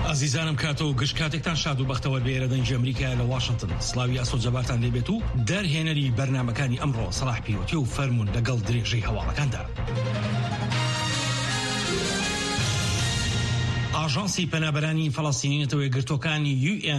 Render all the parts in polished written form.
ئازیزانم کاتەوە گشت کاتێکتان شاد و بەختەوە بێرە دەنجی ئەمریکا لە واشنگتن سڵاوی ئاسۆ جەبارتان لێبێت و دەرهێنەری بەرنامەکانی ئەمڕۆ سەلاح پیرۆتی و فەرموون لەگەڵ درێژەی هەواڵەکاندا. ئاژانسی پەنابەرانی فەڵەستینی نەتەوەی گرتوەکانی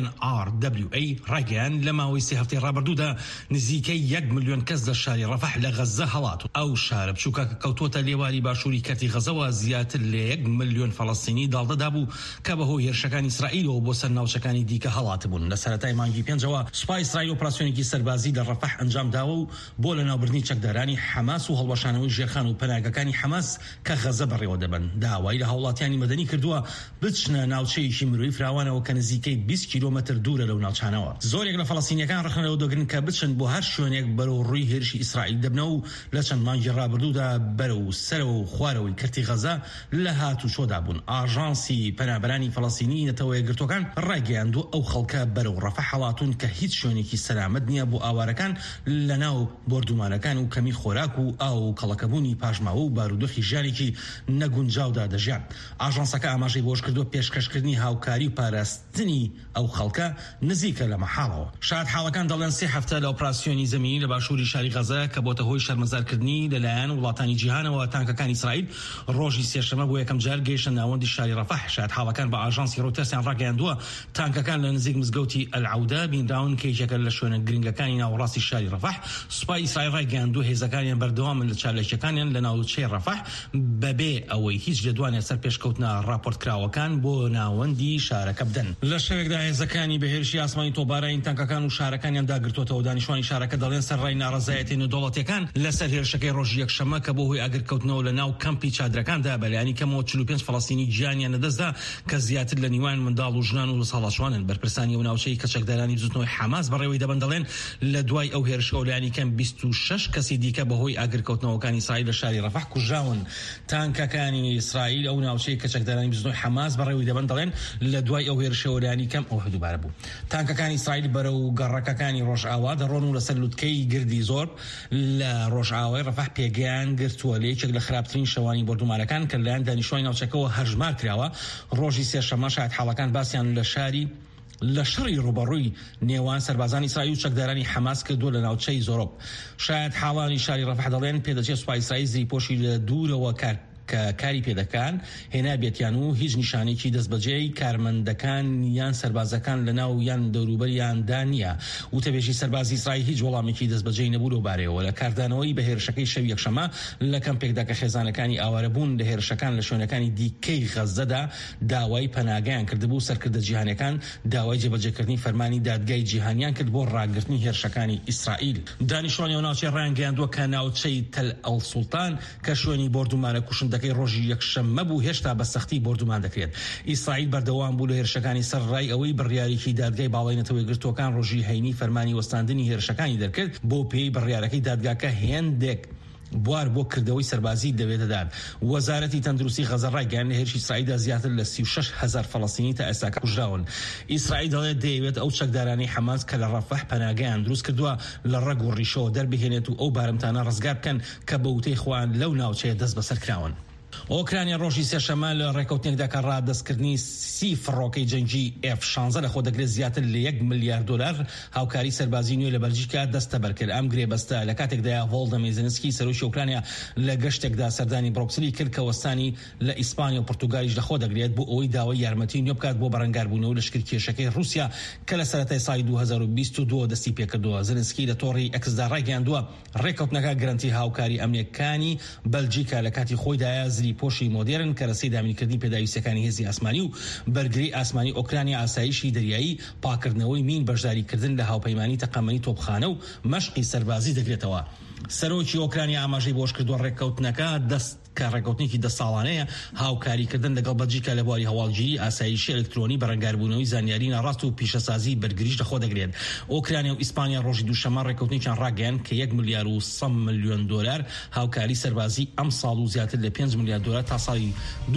UNRWA ڕاگەیان لە ماوەی سێ هەفتەی ڕابردوودا نزیکەی 1 ملیۆن کەس لە شاری ڕەفەح لە غەزە هەڵات و ئەو شارە بچووکە کەوتووەتە لێواری باشووری کەرتی غەزەوە زیاتر لە 1 ملیۆن فەڵەستینی داڵدەدا بوو کە بەهۆی هێرشەکانی ئیسرائیلەوە بۆ سەر ناوچەکانی دیکە هەڵات بوون. لە سەرەتای مانگی پێنجەوە سوپای ئیسرائیل ئۆپراسیۆنێکی سەربازی لە ڕەفەح ئەنجام داوە و بۆ لە ناوبردنی چەکدارانی حەماس و هەڵوەشانەوەی ژێرخان و پەناگەکانی حەماس کە غەزە بەڕێوە دەبن. داوای لە هاوڵاتیانی مەدەنی کردووە بچنە ناوچەیەکی مرۆیی فراوانەوە کە نزیکەی 20 کیلۆمەتر دوورە لەو ناوچانەوە. زۆرێک لە فەڵەستینیەکان ڕخنەوە دەگرن کە بچن بۆ هەر شوێنێک بەرەو ڕووی هێرشی ئیسرائیل دەبنەوە و لە چەند مانگی ڕابردوودا بەرەو سەرەوە و خوارەوەی کەرتی غەزە لە هاتوچۆدا بوون. ئاژانسی پەنابەرانی فەڵەستینی نەتەوەی گرتوەکان ڕاگەیاندووە ئەو خەڵکە بەرەو ڕەفەح هەڵاتون کە هیچ شوێنێکی سەلامەت نییە بۆ ئاوارەکان لە ناو بۆردومانەکان و کەمی خۆراک و ئاو کەڵەکەبوونی پاژماوە و بارودۆخی ژیانێکی نەگونجاودا دەژیان. ئاژانسەکە ئاماژەی بۆش کردووە پێشکەشکردنی هاوکاری و پاراستنی ئەو خەڵکە نزیکە لە مەحاڵەوە. شاد حاڵەکان دەڵێن سێ هەفتە لە ئۆپراسیۆنی زەمینی لە باشووری شاری غەزە کە بۆتە هۆی شەرمەزارکردنی لەلایەن وڵاتانی جیهانەوە تانکەکانی ئیسرائیل ڕۆژی سێشەمە بۆ یەکەم جار گەیشتە ناوەندی شاری ڕەفەح. شاد حاڵەکان بە ئاژانسی ڕۆیتەرسیان ڕاگەیاندووە تانکەکان لە نزیک مزگەوتی ئەلعەودە بینراون کەیەکێکە لە شوێنە گرنگەکانی ناوەڕاستی شاری ڕەفەح. سوپای ئیسرائیل ڕاگەیاندووە هێزەکانیان بەردەوامن لە چالێکیەکانیان لە ناوچەی ڕەفەح بەبێ ئەوەی هیچ لێدوانێ سەر پێشکەوتنە ڕاپۆرتکراوەکان بۆ ناوەندی شارەکە بدەن. لە شەوێکدا هێزەکانی بەهێرشی ئاسمانی تۆبارەی تانکەکان و شارەکانیان داگرتوەوە. دانیشتوانی شارەکە دەڵێن سەرڕای ناڕەزایەتی نێودەوڵەتیەکان لەسەر هێرشەکەی ڕۆژی یەکشەمە کە بۆ هۆی ئاگرکەوتنەوە لە ناو کەمپی چادرەکاندا بەلایانی کەمەوە 45 فەڵەستینی گیانیان لەدەستدا کە زیاتر لە نیوان منداڵ و ژنان و ساڵەشوانن. بەرپرسانی و ناوچەی کەچەکدارانی بزوتنەوەی حەماس بەڕێوەی دەبن دەڵێن لە دوای ئەو هێرشەوە لایانی کەم 26 کەسی دیکە بەهۆی ئاگرکەوتنەوەکانی ئیسرائیل لە شاری ڕەفەح کوژراون. تانکەکانی ئیسرائیل ئەو ناوچەی کەچەکدارانی بزوتنەوەی حەماس بەڕێوەی دەبن دەڵێن لە دوای ئەو هێرشەوە لایانی کەم ئەو دووبارە بوو. تانکەکانی ئیسرائیل بەرەو گەڕەکەکانی ڕۆژئاوا دەڕۆن و لەسەر لوتکەی گردی زۆر لە ڕۆژئاوای ڕەفەح پێگەیان گرتووە لە یەکێک لە خراپترین شەوانی بۆردومانەکان کە لەلایەن دانیشتوانی ناوچەکەەوە هەژمار کراوە. ڕۆژی سێشەمە شاید حاڵەکان باسییان لە شاری لە شەڕی ڕوبەڕووی نێوان سەربازانی ئیسرائیل و چەکدارانی حەماس کردووە لە ناوچەی زۆرۆب. شاید حاڵانی شاری ڕەفەح دەڵێن پێدەچێت سوپای ئیسرائیل زیرپۆشی لە دوورەوە کە کاری پێدەکان هێنا بێتیان و هیچ نیشانێکی دەستبەجێی کارمەندەکان یان سەربازەکان لە ناو یان دەوروبەریاندا نییە. وتەبێژی سەربازی ئیسرائیل هیچ وەڵامێکی دەستبەجێی نەبوو لەو بارەیەوە لە کاردانەوەی بە هێرشەکەی شەو یەکشەمە لە کەمپێکدا کە خێزانەکانی ئاوارەبوون لە هێرشەکان لە شوێنەکانی دیکەی غەزەدا داوای پەناگەیان کردبوو. سەرکردە جیهانیەکان داوای جێبەجێکردنی فەرمانی دادگای جیهانیان کرد بۆ ڕاگررتنی هێرشەکانی ئیسرائیل. دانیشتوانی و ناوچەی ڕایانگەیاندووە کە ناوچەی تەل ئەڵسوڵتان کە شوێنی بۆردومانە کوشندەکەی ڕۆژی یەکشەممە بوو هێشتا بە سەختی بۆردومان دەکرێت. ئیسرائیل بەردەوام بوو لە هێرشەکانی سەر ڕای ئەوەی بڕیارێکی دادگای باڵای نەتەوەی گرتوەکان ڕۆژی هەینی فەرمانی وەستاندنی هێرشەکانی دەرکرد بۆ پێی بڕیارەکەی دادگاکە هێندێک بوار بۆ کردەوەی سەربازی دەوێتدان. وەزارەتی تەندروستی غەزە ڕایگەیاند لە هێرشی ئیسرائیلدا زیاتر لە 36,000 فەڵەستینی تا ئێستا کوژراون. ئیسرائیل دەڵێت دەیەوێت ئەو چەکدارانی حەماس کە لە ڕەفەح پەناگەیان دروست کردووە لە ڕەگ و ڕیشەوە دەربهێنێت و ئەو بارمتانە ڕزگار بکەن کە بە وتەی خۆیان لەو ناوچەیە دەست بەسەر کراون. ئۆکرانیا ڕۆژی سێشەمە لە ڕێکەوتنێکدا کە ڕادەستکردنی 30 فڕۆکەی جەنگی F-16 لە خۆ دەگرێت زیاتر لە 1 ملیارد دلار هاوکاری سەربازی نوێ لە بەلژیکا دەستە بەرکرد. ئەم گرێبەستە لە کاتێکدا ڤۆڵدەمیر زێلنسکی سەرۆکی ئۆکرانیا لە گەشتێکدا سەردانی بڕۆکسلی کرد کە وەستانی لە ئیسپانیا و پورتوگالیش لە خۆ دەگرێت بۆ ئەوەی داوای یارمەتی نوێ بکات بۆ بەڕەنگاربوونەوە لە شکرکێشەکەی رووسیا کە لە سەرەتای ساڵی 2022 دەستی پێکردووە. زێلنسکی لە تۆڕی ئەکسدا ڕایگەیاندووە ڕێکەوتنەکە گرنتی هاوکاری ئەمریکانی بەلژیکا لە کاتی خۆیدایە زریپۆشی مۆدێرن کە رەسەی دامینکردنی پێداویستەکانی هێزی ئاسمانی و بەرگری ئاسمانی ئۆکرانیا ئاسایشی دەریایی پاکردنەوەی مین بەشداریکردن لە هاوپەیمانی تەقەمەنی تۆپخانە و مەشقی سەربازی دەگرێتەوە. سەرۆکی ئۆکرانیا ئاماژەی بۆش کردووە ڕێکەوتنەکە کە ڕێکەوتنێکی 10 ساڵانەیە هاوکاریکردن لەگەڵ بەلژیکا لە بواری هەواڵگیری ئاسایشی ئەلکترۆنی بەڕەنگاربوونەوەی زانیاری ناڕاست و پیشەسازی بەرگریش لەخۆ دەگرێت. ئۆکرانیا و ئیسپانیا ڕۆژی دووشەمە ڕێکەوتنێکیان ڕاگەیاند کە 1 ملیار و 100 ملیۆن دلار هاوکاری سەربازی ئەم ساڵ و زیاتر لە 5 ملیار دلار تا ساڵی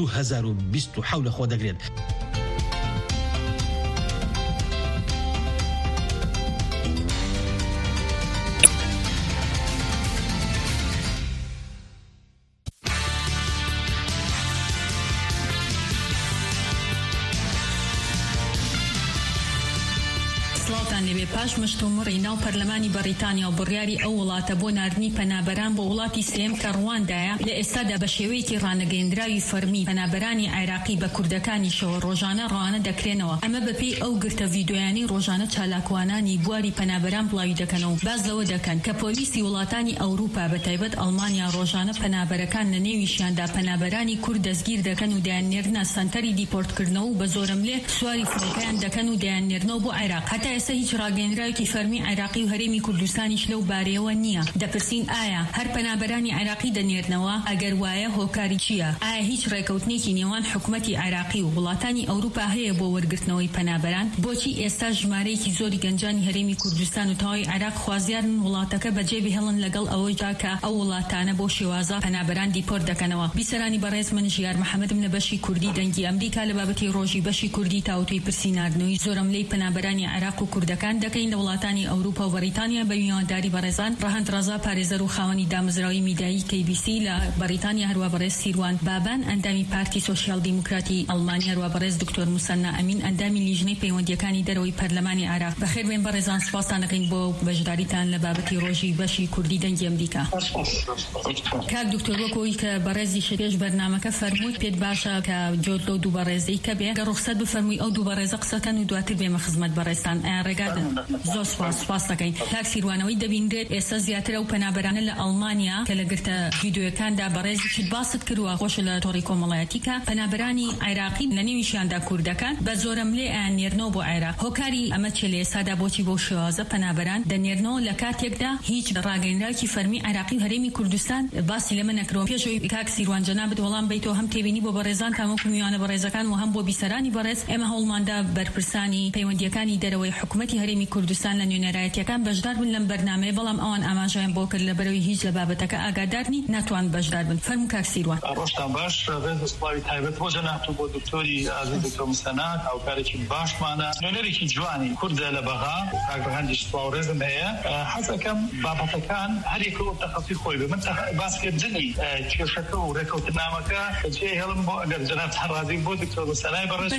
2027 لەخۆ دەگرێت. باش مشتومڕی ناو پەرلەمانی بەریتانیا و بڕیاری ئەو وڵاتە بۆ ناردنی پەنابەران بۆ وڵاتی سێم کە ڕواندایە لە ئێستادا بە شێوەیەکی ڕانەگەیەندراوی فەرمی پەنابەرانی عێراقی بە کوردەکانیشەوە ڕۆژانە ڕەوانە دەکرێنەوە. ئەمە بەپێی ئەو گرتە ڤیدۆیانی ڕۆژانە چالاکوانانی بواری پەنابەران بڵاوی دەکەنەوە. باز لەوە دەکەن کە پۆلیسی وڵاتانی ئەوروپا بەتایبەت ئەڵمانیا ڕۆژانە پەنابەرەکان لە نێویشیاندا پەنابەرانی کورد دەستگیر دەکەن و دەیانێرنە سەنتەری دیپۆرتکردنەوە و بە زۆرەملێ سواری فڕۆکەیان دەکەن و دەیانێرنەوە بۆ عێراق. هەتا ئێستا هیچ ڕاگەیەندراوێکی فەرمی عێراقی و هەرێمی کوردستانیش لەو بارەیەوە نییە. دەپرسین ئایا هەر پەنابەرانی عێراقی دەنێرنەوە؟ ئەگەر وایە هۆکاری چییە؟ ئایا هیچ ڕێکەوتنێکی نێوان حکوومەتی عێراقی و وڵاتانی ئەوروپا هەیە بۆ وەرگرتنەوەی پەنابەران؟ بۆچی ئێستا ژمارەیەکی زۆری گەنجانی هەرێمی کوردستان و تەواوی عێراق خوازیارن وڵاتەکە بەجێ بهێڵن لەگەڵ ئەوەیدا کە ئەو وڵاتانە بۆ شێوازە پەنابەران دیپۆرت دەکەنەوە؟ بیسەرانی بەڕێز من ژیار محەممەدم لە بەشی کوردی دەنگی ئەمریکا لە بابەتی ڕۆژی بەشی کوردی تاوتوی پرسی ناردنەوەی زۆرەملەی پەنابەرانی عێراق و کوردەکان دەکەین لە وڵاتانی ئەوروپا و بەریتانیا بە میوانداری بەڕێزان ڕەهەند ڕەزا پارێزەر و خاوەنی دامەزراوی میدیایی KBC لە بەریتانیا، هەروە بەڕێز سیروان بابان ئەندامی پارتی سۆشیال دیموکراتی ئەڵمانی، هەروە بەڕێز دکتۆر موسەنا ئەمین ئەندامی لیژنەی پەیوەندیەکانی دەرەوەی پەرلەمانی عێراق. بەخێر بێن بەڕێزان، سوپاسان دەکەین بۆ بەشداریتان لە بابەتی ڕۆژی بەشی کوردی دەنگی ئەمریکا. کاک دکتۆر وەکەوەی کە بەڕێزی شپێش بەرنامەکە فەرمووی پێت باشە کە جۆت لەو دوو بەڕێزەی کە بێ گە ڕوخسەت بفەرمووی ئەو دوو بەڕێزە قسەکەن و دواتر بێمە خزمەت بەڕێستان. ئایا ڕێگادن؟ زۆر سوپاس دەکەین. کاک سیروانەوەی دەبینرێت ئێستا زیاتر ئەو پەنابەرانە لە ئەڵمانیا کە لە گرتە ڤیدۆیەکاندا بەڕێزی شت باست کردووە خۆشە لە تۆڕی کۆمەڵایەتی کە پەنابەرانی عێراقی لە نێویشیاندا کوردەکان بە زۆرەملێ ئەیانێرنەوە بۆ عێراق. هۆکاری ئەمە چێ لە ئێستادا بۆچی بۆ شێوازە پەنابەران دەنێرنەوە لە کاتێکدا هیچ ڕاگەیەندراوێکی فەرمی عێراقی و هەرێمی کوردستان باسی لەمە نەکرۆ؟ پێشەوەی کاک سیروان جەنابەت وەڵام بیتەوە هەم تێبینی بۆ بەڕێزان تامەکو میوانە بەڕێزەکان و هەم بۆ بیسەرانی بەڕێز. ئێمە هەوڵماندا بەرپرسانی پەیوەندیەکانی دەرەوەی حکوومەتی هەرێمی کوردستان لە نوێنەرایەتیەکان بەشدار بن لەم بەرنامەیە، بەڵام ئەوان ئاماژەیان بۆ کرد لەبەرەوەی هیچ لە بابەتەکە ئاگادارنی ناتوان بەشدار بن. فەرموو کاک سیروان. ڕۆژتان باش، ڕێز سڵاوی تایبەت بۆ جەنابتون بۆ دکتۆری ئازیز دکتۆر موسەنا هاوکارێکی باشمانە، نوێنەرێکی جوانی کوردە لە بەغا، کاک بەهەندیش سڵاو ڕێزم هەیە. حەزەکەم بابەتەکان هەرێکەوە تەخەصی خۆی بێ. من باسکردنی کێشەکە و ڕێکەوتنامەکە جێ هێڵم بۆ ئەگەر جەنابتان ڕازی بۆ دکتۆر موسەنای بەڕێز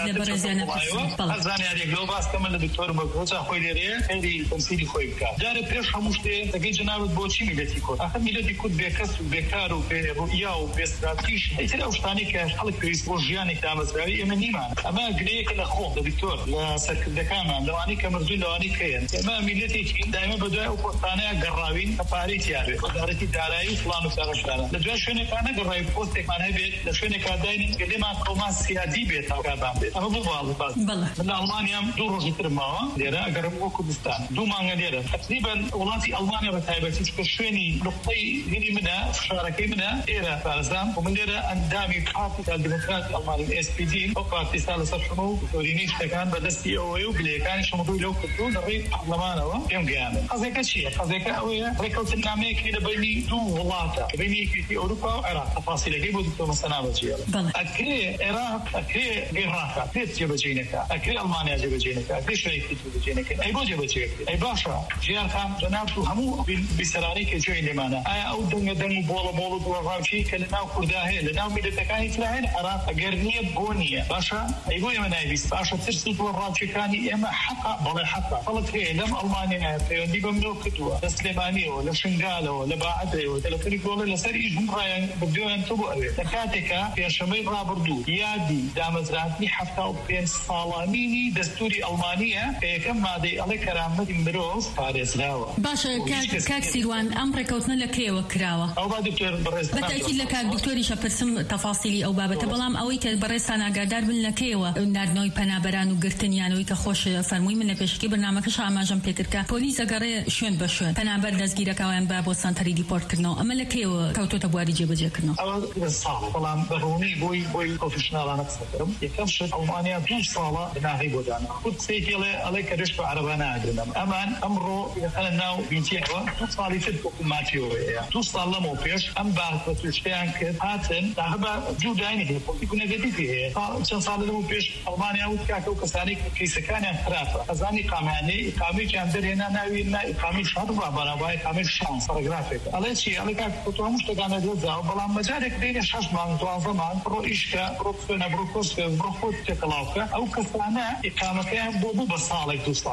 زانیارێک لەو باسکەمە لە دکتۆر بەگۆچا خۆی لێرەیە خێری تەمسیلی خۆی بکات. جارە پێش هەموو شتێ دەگەی جەنابەت بۆچی میلەتی کورد؟ ئەخە میلەتی کورد بێکەس و بێکار و بێڕوئیا و بێستراتیژ ئیتر ئەو شتانی کە خەڵک پێویست بۆ ژیانی دامەزراوی ئێمە نیمان. ئەمە گرەیەکە لە خۆ لە دکتۆر لە سەرکردەکانمان لەوانەی کە مەرجووی لەوانەی کەیەن. ئێمە میلەتێکی دایمە بەدوای ئەو پۆستانەیە گەڕاوین کە پارەی تیاوێت، وەزارەتی دارایی و فڵان و فلانەشتانە. لە دوای شوێنێکان نەگەڕاوی پۆستێکمان هەبێت لە شوێنێکا داینین کە لێمان قەوما سیادی بێت هاوکاربان بێت. ئەمە بۆ باڵ من لە ئەڵمانیام 2 ڕۆژی ترم ماوە لێرە، ئەگەرم بۆ کوردستان 2 مانگە لێرە. تقریبا وڵاتی ئەڵمانیا بە تایبەتی کە شوێنی نقطەی هێنی منە، فشارەکەی منە ئێرە پارێزان و من لێرە ئەندامی پارتی دیموکراتی ئەڵمانی SPD ئەو پارتی سا لەسەر شمە و دکتۆرینی شتەکان بەدەستی ئەوەیە و گلەیەکانی شمەڕووی لەو کردو لەڕێی پەرلەمانەوە پێم گەیاندن. قەزێکە چییە؟ قەزێکە ئەوەیە ڕێکەوتنامەیەکی لە بینی 2 وڵاتە، بینی یەکێتی ئەوروپا و عێراق. تەفاسیلەکەی بۆ دکتۆر موسەنا بەجێڵە. ئەکرێ عێراق، ئەکرێ عێراق پێت جێبەجێ نەکا، ئەکرێ ئەڵمانیا جێبەجێ نەکا، ئەکرێ شوێنێکی جێبەجێ نەکەن. ئەی بۆ جێبەجێ بکرێت؟ ئەی باشە ژیانتان جەناب و هەموو بیسەرانی کە جوێی لێمانە، ئایا ئەو دەنگە دەنگ و بۆڵە مۆڵ و دووەڕاوچی کە لەناو کووردا هەیە لەناو میلەتەکانی ترا هەیە عێراق ئەگەر نییە بۆ نییە؟ باشە ئەی بۆ ئێمە نایویست؟ باشە ترس و دووەڕاوچیەکانی ئێمە حەقا بەڵێ حەقا خەڵک هەیە لەم ئەڵمانیا پەیوەندی بەم لەو کردووە، لە سلێمانیەوە، لە شنگالەوە، لە باعەدرەوە، تەلەفۆنی گۆڵە لەسەر ئیش هەمڕایان بردویان تۆ بۆ ئەوێ. لە کاتێکە پێشەمەی ڕابردوو یادی دامەزراندنی 75 ساڵانینی دەستوری ئەڵمانیە کە یەکەم مادەی ئەڵێ کەرامەتی مرۆڤ پارێزراوە. باشە کاک سیروان، ئەم ڕێکەوتنە لە کێوە کراوە؟ ئەو با دکتۆر بەڕێز بەتاکید لە کاک دکتۆریشە پرسم تەفاسیلی ئەو بابەتە، بەڵام ئەوەی کە بەڕێستان ئاگادار بن لە کێوە ناردنەوەی پەنابەران و گرتنیانەوەی کە خۆش فەرمووی من لە پێشکی بەرنامەکەش ئاماژەم پێکردکە پۆلیس ئەگەڕێ شوێن بە شوێن پەنابەر دەستگیرەکەویان با بۆ سەنتەری دیپۆرتکردنەوە. ئەمە لە کێوە کەوتۆتە بواری جێبەجێکردنەوە؟ ئەوە ساڵ بەڵام بەڕوونی بۆی پرۆفیشناڵانە قسەکەم. یەکەم شت ئەڵمانیا 2 ساڵە بناغی بۆ دانا خود سێکێڵێ ئەڵێ کە رشت بە عەرەبانە ئاگرنەوە. ئەمان ئەمڕۆ یەخەنە ناو بینچێەوە 2 ساڵی تر حکوماتیەوەیە. 2 ساڵ لەمەوە پێش ئەم بارپەتوشتیان کرد هاتن داهبە جووداینی هەیە پۆلیسی گونەگەتی هەیە. چەند ساڵ لەمەوە پێش ئەڵمانیا وت کاکە و کەسانی کەیسەکانیان خراپە ئەزانی ئیقامەیانەی ئیقامێکیان دەرهێنا ناوی نا ئیقامی شاد ڕابەرەوای ئیقامی شان سەرگرافێکە. ئەڵێ چی؟ ئەڵێ کاکە تۆ هەموو شتەکانە دەزاوە بەڵام مەجارێک دێنێ 6 مانگ 12 مانگ بڕۆ ئیشکە بڕۆ کوێنە بڕۆ کۆسکە بڕۆ خۆت تێکەڵاوکە. ئەو کەسانە ئیقامەکەیان بۆ بوو بە ساڵێک 2 ساڵ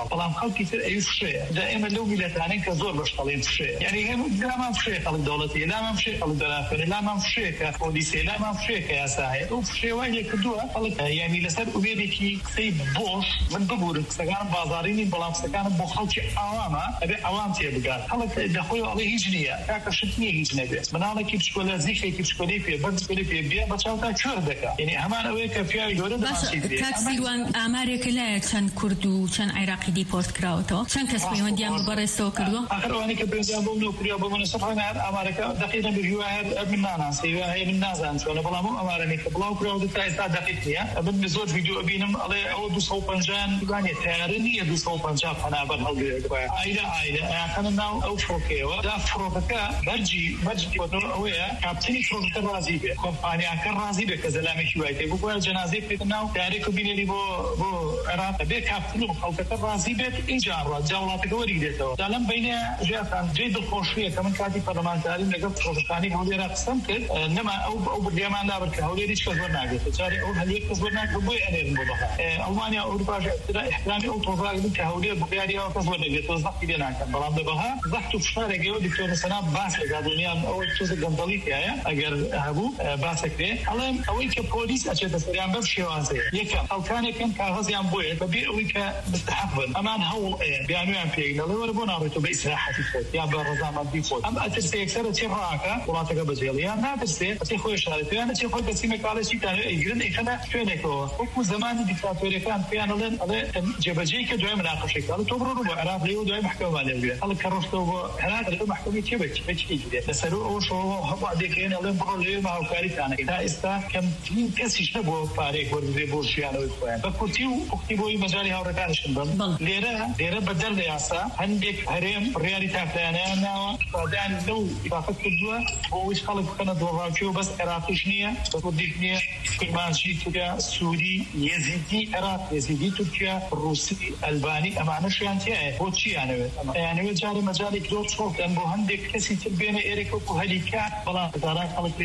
ساڵ بەڵام خەڵکی تر ئەوشەیە دائما لەو میلەتانەی کە زۆر بەشتەڵێن فشەیە یعنی هەموو لامان فشەیە خەڵک دەوڵەتی لامان فشەیە خەڵک دەرافێنێ لامان فشەیە کە پۆلیسێ لامان فشەیە کە یاساهەیە ئەو فشەیە وای لێ کردووە خەڵک یعنی لەسەر ئومێدێکی قسەی بۆش من ببورن قسەکانم بازاڕینی بەڵام قسەکانم بۆ خەڵکی ئاوامە ئەبێ ئەوام تێبگات خەڵک دەخۆی ئەڵێ هیچ نییە کاکە شت نییە هیچ نەبێت مناڵێکی بچکۆلە زیشێکی بچکۆلەی پێ بەرزکۆلەی پێ بێ بە چاوتا چۆر دەکات یعنی هەمان ئەوەیە کە پیاوی گەورە دەمانچێت تاکسیروان ئامارێک لایە چەند کورد و چەند عێراقی دیپۆرت کراوەتەوە چەند کەس پەیوەندیان بەڕێستەوە کردووە ئەوانەی کە پێیان بۆ نۆکریا بۆ منەسەفان هەر ئامارەکە دقیقاً بژوە هەر من ناناسەی هەیە من نازانم چۆنە بەڵام ئەو ئامارانەی کە بڵاو کراوە تا ئێستا دقیق نییە من زۆر ڤیدیۆ بینم ئەڵێ ئەوە 250 دوانێ تیارە نییە 250 پەنابەر هەڵگرێت ئایلە ئاکەنە ناو ئەو فڕۆکەیەوە دا فڕۆکەکە بەرجی ئەوەیە کاپتنی فڕۆکەکە ڕازی بێ کۆمپانیاکە ڕازی بێ کە زەلامێکی وای تێ بۆ جەنازەی پێکە ناو تیارێک و بینێری بۆ عێراق بێ کاپتن و خەڵکەکە ڕازی بێت اینجا ڕات جا وڵاتەکە وەریگرێتەوە دا لەم بینە ژیاتان جێ دڵخۆشیە کە من کاتی پەرلەمانتاریم لەگەڵ فڕۆکەکانی هەولێرا قسەم کرد نەما ئەو بردیامان دابرد کە هەولێر هیچ کەس وەرناگرێت جارێ ئەو هەلوێت کەس وەرناگرێت بۆی ئەنێرن بۆ بەها ئەڵمانیا ئەوروپاش احترامی ئەو تۆزاگرن کە هەولێر بڕیاریەوە کەس وەرنەگرێتەوە زەحتی لێ ناکەن بەڵام بەها زەحت و فشارێکەوە دکتۆر سەناب باس لەگات دنیان ئەوە چۆزە گەندەڵیتیایە ئەگەر هەبوو باسەکرێ ئەڵێم ئەوەی کە پۆلیس ئەچێتە سەریان بەم شێوازەیە یەکەم خەڵکانێکن کاغەزیان بۆیە بەبێ ئەوەی کە مستحق بن ئەمان هەوڵ بیانویان پێی لەڵێ وەرە بۆ ناڕێتەوە بە ئیسراحەتی خۆت یا بە ڕەزامەندی خۆت ئەم ئەترسێ یەکسەرە چێ ڕاکە وڵاتەکە بەجێڵی یان ناترسێ ئەچێ خۆی شارێتیان ئەچێ خۆی بەسیمە کاڵێکی تانێ ئەیگرن ئەیخەنە شوێنێکەوە وەکو زمانی دیکتاتۆریەکان پێیان ئەڵێن ئەڵێ جێبەجێی کە دوای مناقەشێک ئەڵێ تۆ بڕۆ بۆ عێراق لێوە دوای محکەمەمان لێبگرێت هەڵک کە ڕۆشتەوە بۆ عێراق لەو محکەمەی چێ بەچی گرێت لەسەر ئەوە شەوە هەبوو دێکێن ئەڵێن بڕۆ لێوێ هاوکاریتانەکە تا ئێستا کەمترین کەسیش نەبووە پارێک وەربێ بۆ ژیانەوەی خۆیان بە کورتی و پوختی بۆی مەجای هاوڕەکانشن بن لێرە بەدەر لە یاسا هەندێک هەرێم ڕیاری تاقییانیان ناوە دایان لەو ئیبافەت کردووە بۆ ئەوەی خەڵک بکەنە دۆڕاوچی و بەس عێراقیش نییە بە کوردیش نییە کرمانشی تورکیا سووری یەزیدی عێراق یەزیدی تورکیا ڕووسی ئەلبانی ئەمانەشیان تایە بۆ چیانەوێت ئەیانەوێت جارێ مەجالێک زۆر چۆڵتەن بۆ هەندێک کەسی تر بێنە ئێرێک وەکو هەلیکا بەڵام هەزاران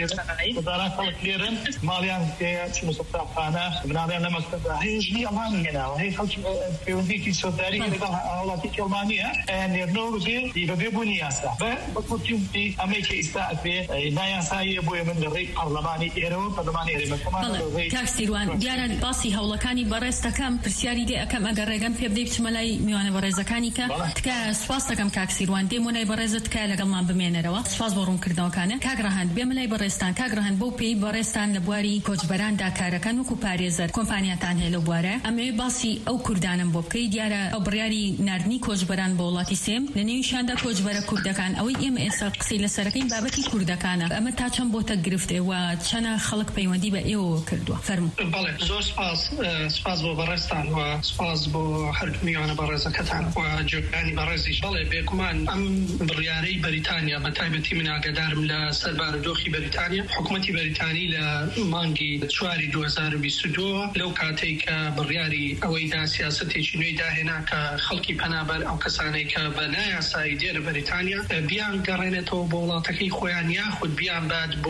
خەڵک لێرن ماڵیان تەیە چ مستەفاخانە مناڵیان لە مەکتەبە هەیەش نییە ئەڵمانی هێناوە هەیە خەڵکی پەیوەندیێکی سۆداری لەگەڵ وڵاتی ئەڵمانیە نێرنەوە بەبێ بوونی یاسا بە کورتی ئەمەیکە ئێستا ئەبێ نایاساییە بۆیە من لە ڕێی پەرلەمانی ئێرەوە پەرلەمانی هەرێمەکەمان تاکسیروان دیارە باسی هەوڵەکانی بەڕێز دەکەم پرسیاری دێ ئەەکەم ئەگەر ڕێگەم پێ بدەیت بچمە لای میوانە بەڕێزەکانی کە تکە سوپاس دەکەم کاکسیروان دێم و لای بەڕێزت تکایە لەگەڵمان بمێنەرەوە سوپاس بۆ ڕوونکردنەوەکانە کاگڕەهاند بێمە لای بەڕێستان کاگڕەهاند بۆ پێی بەڕێستان لە بواری کۆچبەراندا کارەکان وەکو پارێزەر کۆمپانیاتان هەیە لەو بوارە ئەمەوێ باسی ئەو کوردانم بۆ بکەی دیارە ئەو بڕیاری ناردنی کۆچبەران بۆ وڵاتی سێم لە نێویشاندا کۆچبەرە کوردەکان ئەوەی ئێمە ئێستا قسەی لەسەرەکەین بابەتی کوردەکانە ئەمە تا چەند بۆتە گرفتێ و چەنە خەڵک پەیوەندی بە ئێوە کردووە فەرموو بەڵێ زۆر سپاس بۆ بەڕێستان و سپاس بۆ هەردوو میوانە بەڕێزەکەتان و جۆگانی بەڕێزیش بەڵێ بێگومان ئەم بڕیارەی بەریتانیا بە تایبەتی من ئاگادارم لە سەر بارودۆخی بەریتانیا حکوومەتی بەریتانی لە مانگی 4 2022 لەو کاتێک کە بڕیاری ئەوەیدا سیاسەتێکی نوێی داهێنا کە خەڵکی پەنابەر ئەو کەسانەی کە بە نایاسایی دێرە بەریتانیا بیان گەڕێنێتەوە بۆ وڵاتەکەی خۆیان یاخود بیان بات بۆ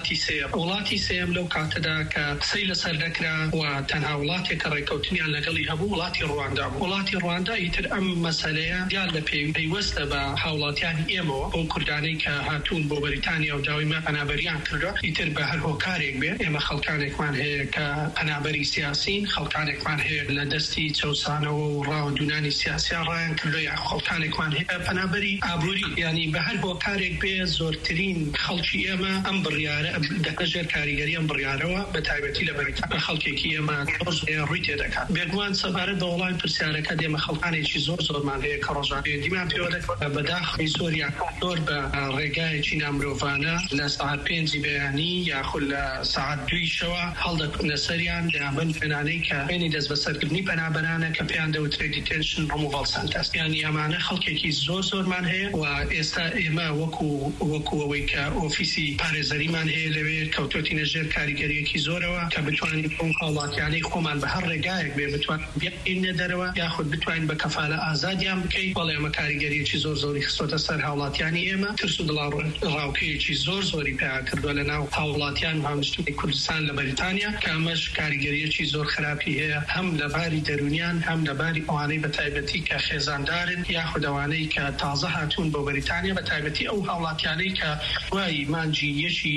وڵاتی سێم لەو کاتەدا کە قسەی لەسەر دەکرا و تەنها وڵاتێک کە ڕێکەوتنیان لەگەڵی هەبوو وڵاتی ڕواندا بوو وڵاتی ڕواندا ئیتر ئەم مەسەلەیە دیان لە پێیوەستە بە هاوڵاتیانی ئێمەوە بۆ کوردانەی کە هاتوون بۆ بەریتانیا و داوای پەنابەریان کردووە ئیتر بە هەر هۆکارێک بێ ئێمە خەڵکانێکمان هەیە کە پەنابەری سیاسین خەڵکانێکمان هەیە لە دەستی چەوسانەوە و ڕاودونانی سیاسیان ڕایان کردو یا خەڵکانێکمان هەیە پەنابەری ئابووری یعنی بە هەر هۆکارێک بێ زۆرترین خەڵکی ئێمە ئەم بڕیارە دەژێر کاریگەری ئەم بڕیارەوە بە تایبەتی لە بەریتانیا خەڵکێکی ئێمە ڕووی تێدەکات بێگومان سەبارەت بە وەڵامی پرسیارەکە دێمە خەڵکانێکی زۆرمان هەیە کە ڕۆژانەیە دیمان پێوە دەکات بەداخلی زۆریان زۆر بە ڕێگایەکی نامرۆڤانە لە ساعت 5 بەیانی یاخود لە ساعت 2 شەوە هەڵدەکەونە سەریان لەبن فێنانەی کە بینی دەست بەسەرکردنی پەنابەرانە کە پێیان دەوترێت دیتێنشن ڕموڤەڵ سەنتەس یعنی ئەمانە خەڵکێکی زۆرمان هەیە و ئێستا ئێمە وەکو ئەوەی کە ئۆفیسی پارێزەریمان هەیە لەوێ کەوتۆتینە ژێر کاریگەریەکی زۆرەوە کە بتوانین ئەو هاوڵاتیانەی خۆمان بە هەر ڕێگایەک بێ بتوانین بیاینە دەرەوە یاخود بتوانین بە کەفالە ئازادیان بکەین بەڵێ ئێمە کاریگەریەکی زۆری خستۆتە سەر هاوڵاتیانی ئێمە ترس و دڵاڕاوکەیەکی زۆری پێیا کردووە لە ناو هاوڵاتیان و هاونیشتوی کوردستان لە بەریتانیا کە ئەمەش کاریگەریەکی زۆر خراپی هەیە هەم لە باری دەرونیان هەم لە باری ئەوانەی بە تایبەتی کە خێزاندارن یاخود ئەوانەی کە تازە هاتوون بۆ بەریتانیا بە تایبەتی ئەو هاوڵاتیانەی کە دوای مانجی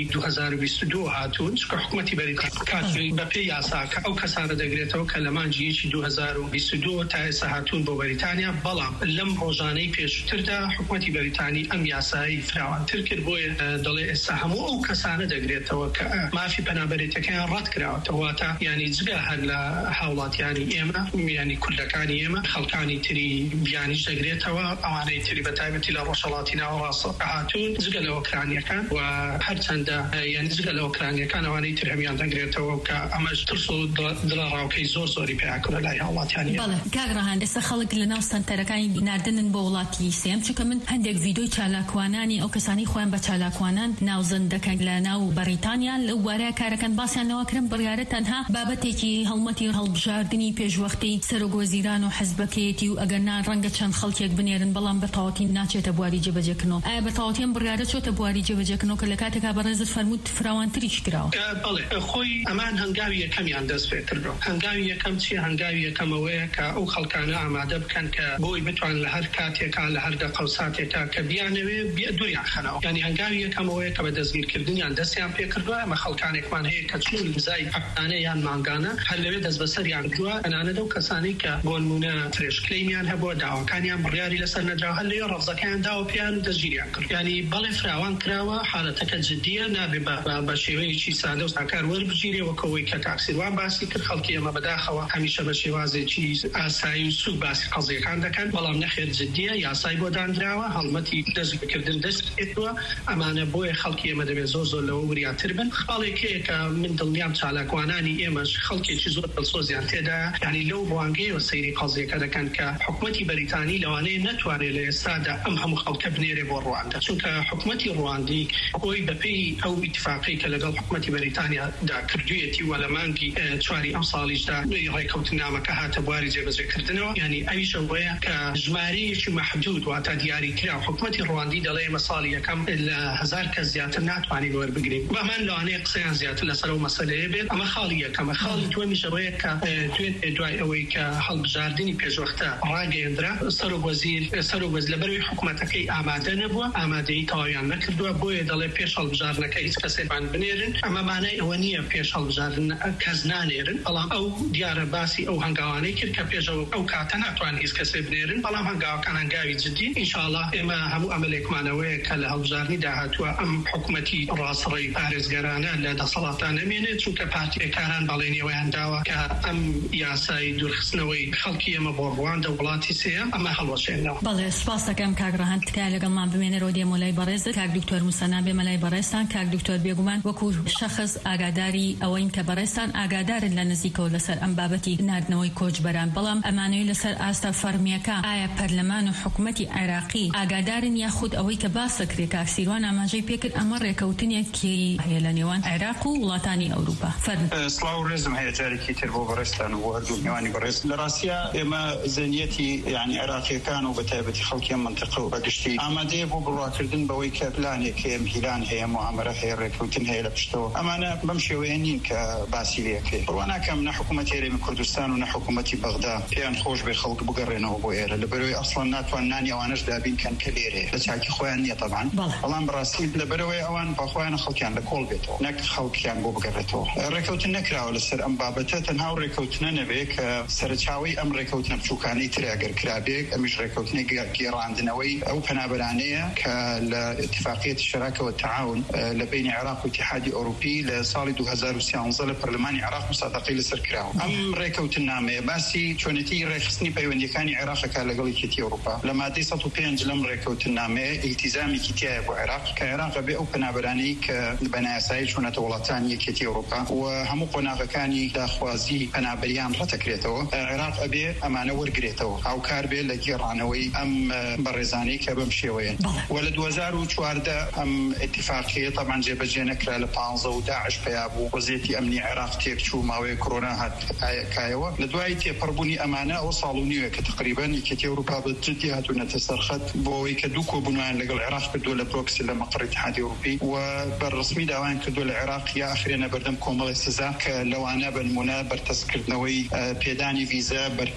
2022 هاتوون چکە حکوومەتی بەریتانیا کاتی بە پێی یاساکە ئەو کەسانە دەگرێتەوە کە لە مانجی 2022 تا ئێستا هاتوون بۆ بەریتانیا بەڵام لەم ڕۆژانەی پێشتردا حکوومەتی بەریتانی ئەم یاسایی فراوانتر کرد بۆیە دەڵێ ئێستا هەموو ئەو کەسانە دەگرێتەوە کە مافی پەنابەریتەکەیان ڕەت کراوەتەوە تا یعنی جگە هەر لە هاوڵاتیانی ئێمە یعنی کوردەکانی ئێمە خەڵکانی تری بیانیش دەگرێتەوە ئەوانەی تری بە تایبەتی لە ڕۆژهەڵاتی ناوەڕاستە هاتوون جگە لە ئۆکرانیەکان و هەرچەندە یعنی جگە لە ئۆکرانیەکان ئەوانەی تر هەمیان دەگرێتەوە کە ئەمەش ترس و دڵڕاوکەی زۆری پێیاکرە لای هاوڵاتیانی بەڵێ کاگڕەهان ئێستا خەڵک لە ناو سەنتەرەکانی ناردنن بۆ وڵاتی سێم چونکە من هەندێک ڤیدۆی چالاکوانانی ئەو کەسانی خۆیان بە چالاکوانان ناوزەن دەکەن لە ناو بەریتانیا لەو وارەیە کارەکەن باسییانەوە کرن بڕیارە تەنها بابەتێکی هەڵمەتی هەڵبژاردننی پێشوەختی سەرۆگۆزیران و حەزبەکەیەتی و ئەگەرنا ڕەنگە چەند خەڵکێک بنێرن بەڵام بە تەواوەتی ناچێتە بواری جێبەجێکردنەوە ئایا بە تەواوەتیان بڕیارە چۆتە بواری جێبەجێکردنەوە کە لە کاتێکا بەڕێزت فەرمووت فراوانتریش کراوە بەڵێ خۆی ئەمان هەنگاوی یەکەمیان دەست پێ کردەوە هەنگاوی یەکەم چیە هەنگاوی یەکەمەوەیە کە ئەو خەڵکانە ئامادە بکەن کە بۆی بتوان لە هەر کاتێکا لە هەر دقە و ساتێکا کە بیانەوێ دووریان خەنەوە یعنی هەنگاوی یەکەمەوەیە کە بە دەستگیرکردنیان دەستیان پێ کردووە ئەمە خەڵکانێکمان هەیە کە چون زای هەفتانە یان مانگانە هەر لەوێ دەست بەسەریان کردووە ئەنانە و کەسانی کە بۆ نمونە ترێشکلەیمیان هەبووە داواکانیان بڕیاری لەسەر نەدراوە هەر لەوێ ڕەفزەکەیان داوە پێیان و دەستگیریان کرد یعنی بەڵێ فراوان کراوە حالەتەکە جددیە نابێ بە شێوەیەکی سادە و ساکار وەربگیرێەوەکەوەی کە تاکسیروان باسی کرد خەڵکی ئەمە بەداخەوە هەمیشە بە شێوازێکی ئاسایی و سوک باسی قەزیەکان دەکەن بەڵام نەخێر جددیە یاسای بۆ دانراوە هەڵمەتی دەستبکردن دەستێتوە ئەمانە بۆیە خەڵکی ئێمە دەبێت زۆر لەوە وریاتر بن خاڵێکەیە کە من دڵنیام چالاکوانانی ئێمەش خەڵکێکی زۆر دڵسۆزیان تێدا یعنی لەو ڕوانگەیەوە سەیری قەزیەکە دەکەن کە حکوومەتی بەریتانی لەوانەیە نەتوانێت لە ئێستادا ئەم هەموو خەڵکە بنێرێ بۆ ڕواندا چونکە حکوومەتی ڕواندی خۆی بەپێی ئەو ئیتفاقی کە لەگەڵ حکوومەتی بەریتانیادا کردوویەتی و لە مانگی 4 ئەم ساڵیشدا ڕێکەوتنامەکە هاتە بواری جێبەجێکردنەوە یعنی ئەویشە وەیە کە ژمارەیەکی مەحدود واتە دیاریکرا حکوومەتی ڕواندی دەڵێ ئێمە ساڵی یەکەم لە 1000 کەس زیاتر ناتوانین وەربگرین بەمان لەوانەیە قسەیان زیاتر لەسەر ئەو مەسەلەیە بێت ئەمە خاڵی یەکەمە خاڵی دووەمیشە وەیە کە دوای ئەوەی کە هەڵبژاردننی پێشوەختە ڕاگەیەندرا سەرۆگۆز لەبەروی حکوومەتەکەی ئامادە نەبووە ئامادەی تەواویان نەکردووە بۆیە دەڵێ پێش هەڵبژاردنەکە هیچ کەسێکمان بنێرن ئەمە مانای ئەوە نییە پێش هەڵبژاردن کەس نانێرن بەڵام ئەو دیارە باسی ئەو هەنگاوانەی کرد کە پێشەوە ئەو کاتە ناتوان هیچ کەسێ بنێرن بەڵام هەنگاوەکان هەنگاوی جددی ئینشاءالله ئێمە هەموو ئەمەلێکمانەوەیە کە لە هەڵبژاردننی داهاتووە ئەم حکوومەتی ڕاستڕێی پارێزگەرانە لە دەسەڵاتان نەمێنێت چونکە پارتیەکانان بەڵێنیەوەیان داوە کە ئەم یاسایی دوورخستنەوەی خەڵکی ئێمە بۆ ڕواندا وڵاتی سێ ئەمە هەڵوەشێنەوە بەڵێ سپاس دەکەم کاگڕەهان تکایە لەگەڵمان بمێنەرەوە دێمەلای بەڕێزت کاک دکتۆر موسەنا بێ مەلای بەڕێستان کاک دکتۆر بێگومان وەکو شەخص ئاگاداری ئەوەین کە بەڕێستان ئاگادارن لە نزیکەوە لەسەر ئەم بابەتی ناردنەوەی کۆچبەران بەڵام ئەمانەوەی لەسەر ئاستا فەرمیەکە ئایا پەرلەمان و حکوومەتی عێراقی ئاگادارن یاخود ئەوەی کە باسەکرێ کاکسیروان ئاماژەی پێکرد ئەمە ڕێکەوتنێکی هەیە لە نێوان عێراق و وڵاتانی ئەوروپا سڵاو و ڕێزم هەیە جارێکی تر بۆ بەڕێستان و هەردوو میوانی بەڕێز لە ڕاستیە ئێمە زەنیەتی یعنی عێراقیەکان و بەتایبەتی خەڵکی منتیقە و بەگشتی ئامادەیە بۆ بڕواکردن بەوەی کە پلانێک هەیە میلان هەیە موامەرە هەیە ڕێکەوتن هەیە لە پشتەوە ئەمانە بەم شێوەیە نین کە باسی لێکرێ بڕواناکەم نە حکوومەتی هەرێمی کوردستان و نە حکوومەتی بەغدا پێیان خۆش بێ خەڵک بگەڕێنەوە بۆ ئێرە لەبەرەوەی ئەسڵان ناتوان نانی ئەوانەش دابین کەن کە لێرێ لە چاکی خۆیان نییە طبعاً بەڵام بەڕاستی لەبەرەوەی ئەوان بەخۆیانە خەڵکیان لە کۆڵ بێتەوە نەک خەڵکیان بۆ بگەڕێتەوە ڕێکەوتن نەکراوە لەسەر ئەم بابەتە تەنها ڕێکەوتنە نەبێ کە سەرچاوی ئەم ڕێکەوتنە بچووکانەی تر ئەگەر کرابێ ئەمیش ڕێکەوتنی گێڕاندنەوەی ئەو پەنابەرانەیە کە لە اتفاقیەتی شەراکە والتعاون لە بین عێراق و اتحادی ئەوروپی لە ساڵی 2013 لە پەرلەمانی عێراق مصادقەی لەسەر کراوە ئەم ڕێکەوتنامەیە باسی چۆنێتی ڕێخستنی پەیوەندیەکانی عێراقەکە لەگەڵ یەکێتی ئەوروپا لە مادەی 105 لەم ڕێکەوتنامەیە ئیلتیزامێکی تایە بۆ عێراق کە عێراق بێ ئەو پەنابەرانەی کە بەنایاسایی چوونەتە وڵاتانی یەکێتی ئەوروپا و هەموو قۆناغەکانی داخوازی پەنابەریان ڕەتەکرێتەوە عێراق ئەبێ ئەمانە وەرگرێتەوە هاوکار بێ لە گێڕانەوەی ئەم بەڕێزانەی کە بەم شێوەیە و لە 2014 ئەم اتفاقیە طبعاً جێبەجێ نەکرا لە 15 و داعش پیا بوو وەزێتی ئەمنی عێراق تێکچوو ماوەیە کۆرۆنا هاتکایەوە لە دوای تێپەڕبوونی ئەمانە ئەو ساڵ و نیوە کە تقریباً یەکێتی ئەوروپا بە جدی هاتوونەتە سەرخەت بۆ ئەوەی کە دوو کۆبوونیان لەگەڵ عێراق کردووە لە پرۆکسی لە مەقڕی اتحادی ئەوروپی و بەڕسمی داوایان کردووە لە عێراق یا ئەخرێنە بەردەم کۆمەڵی سزا کە لەوانە بە نمونە بەرتەسکردنەوەی پێدانی ڤیزە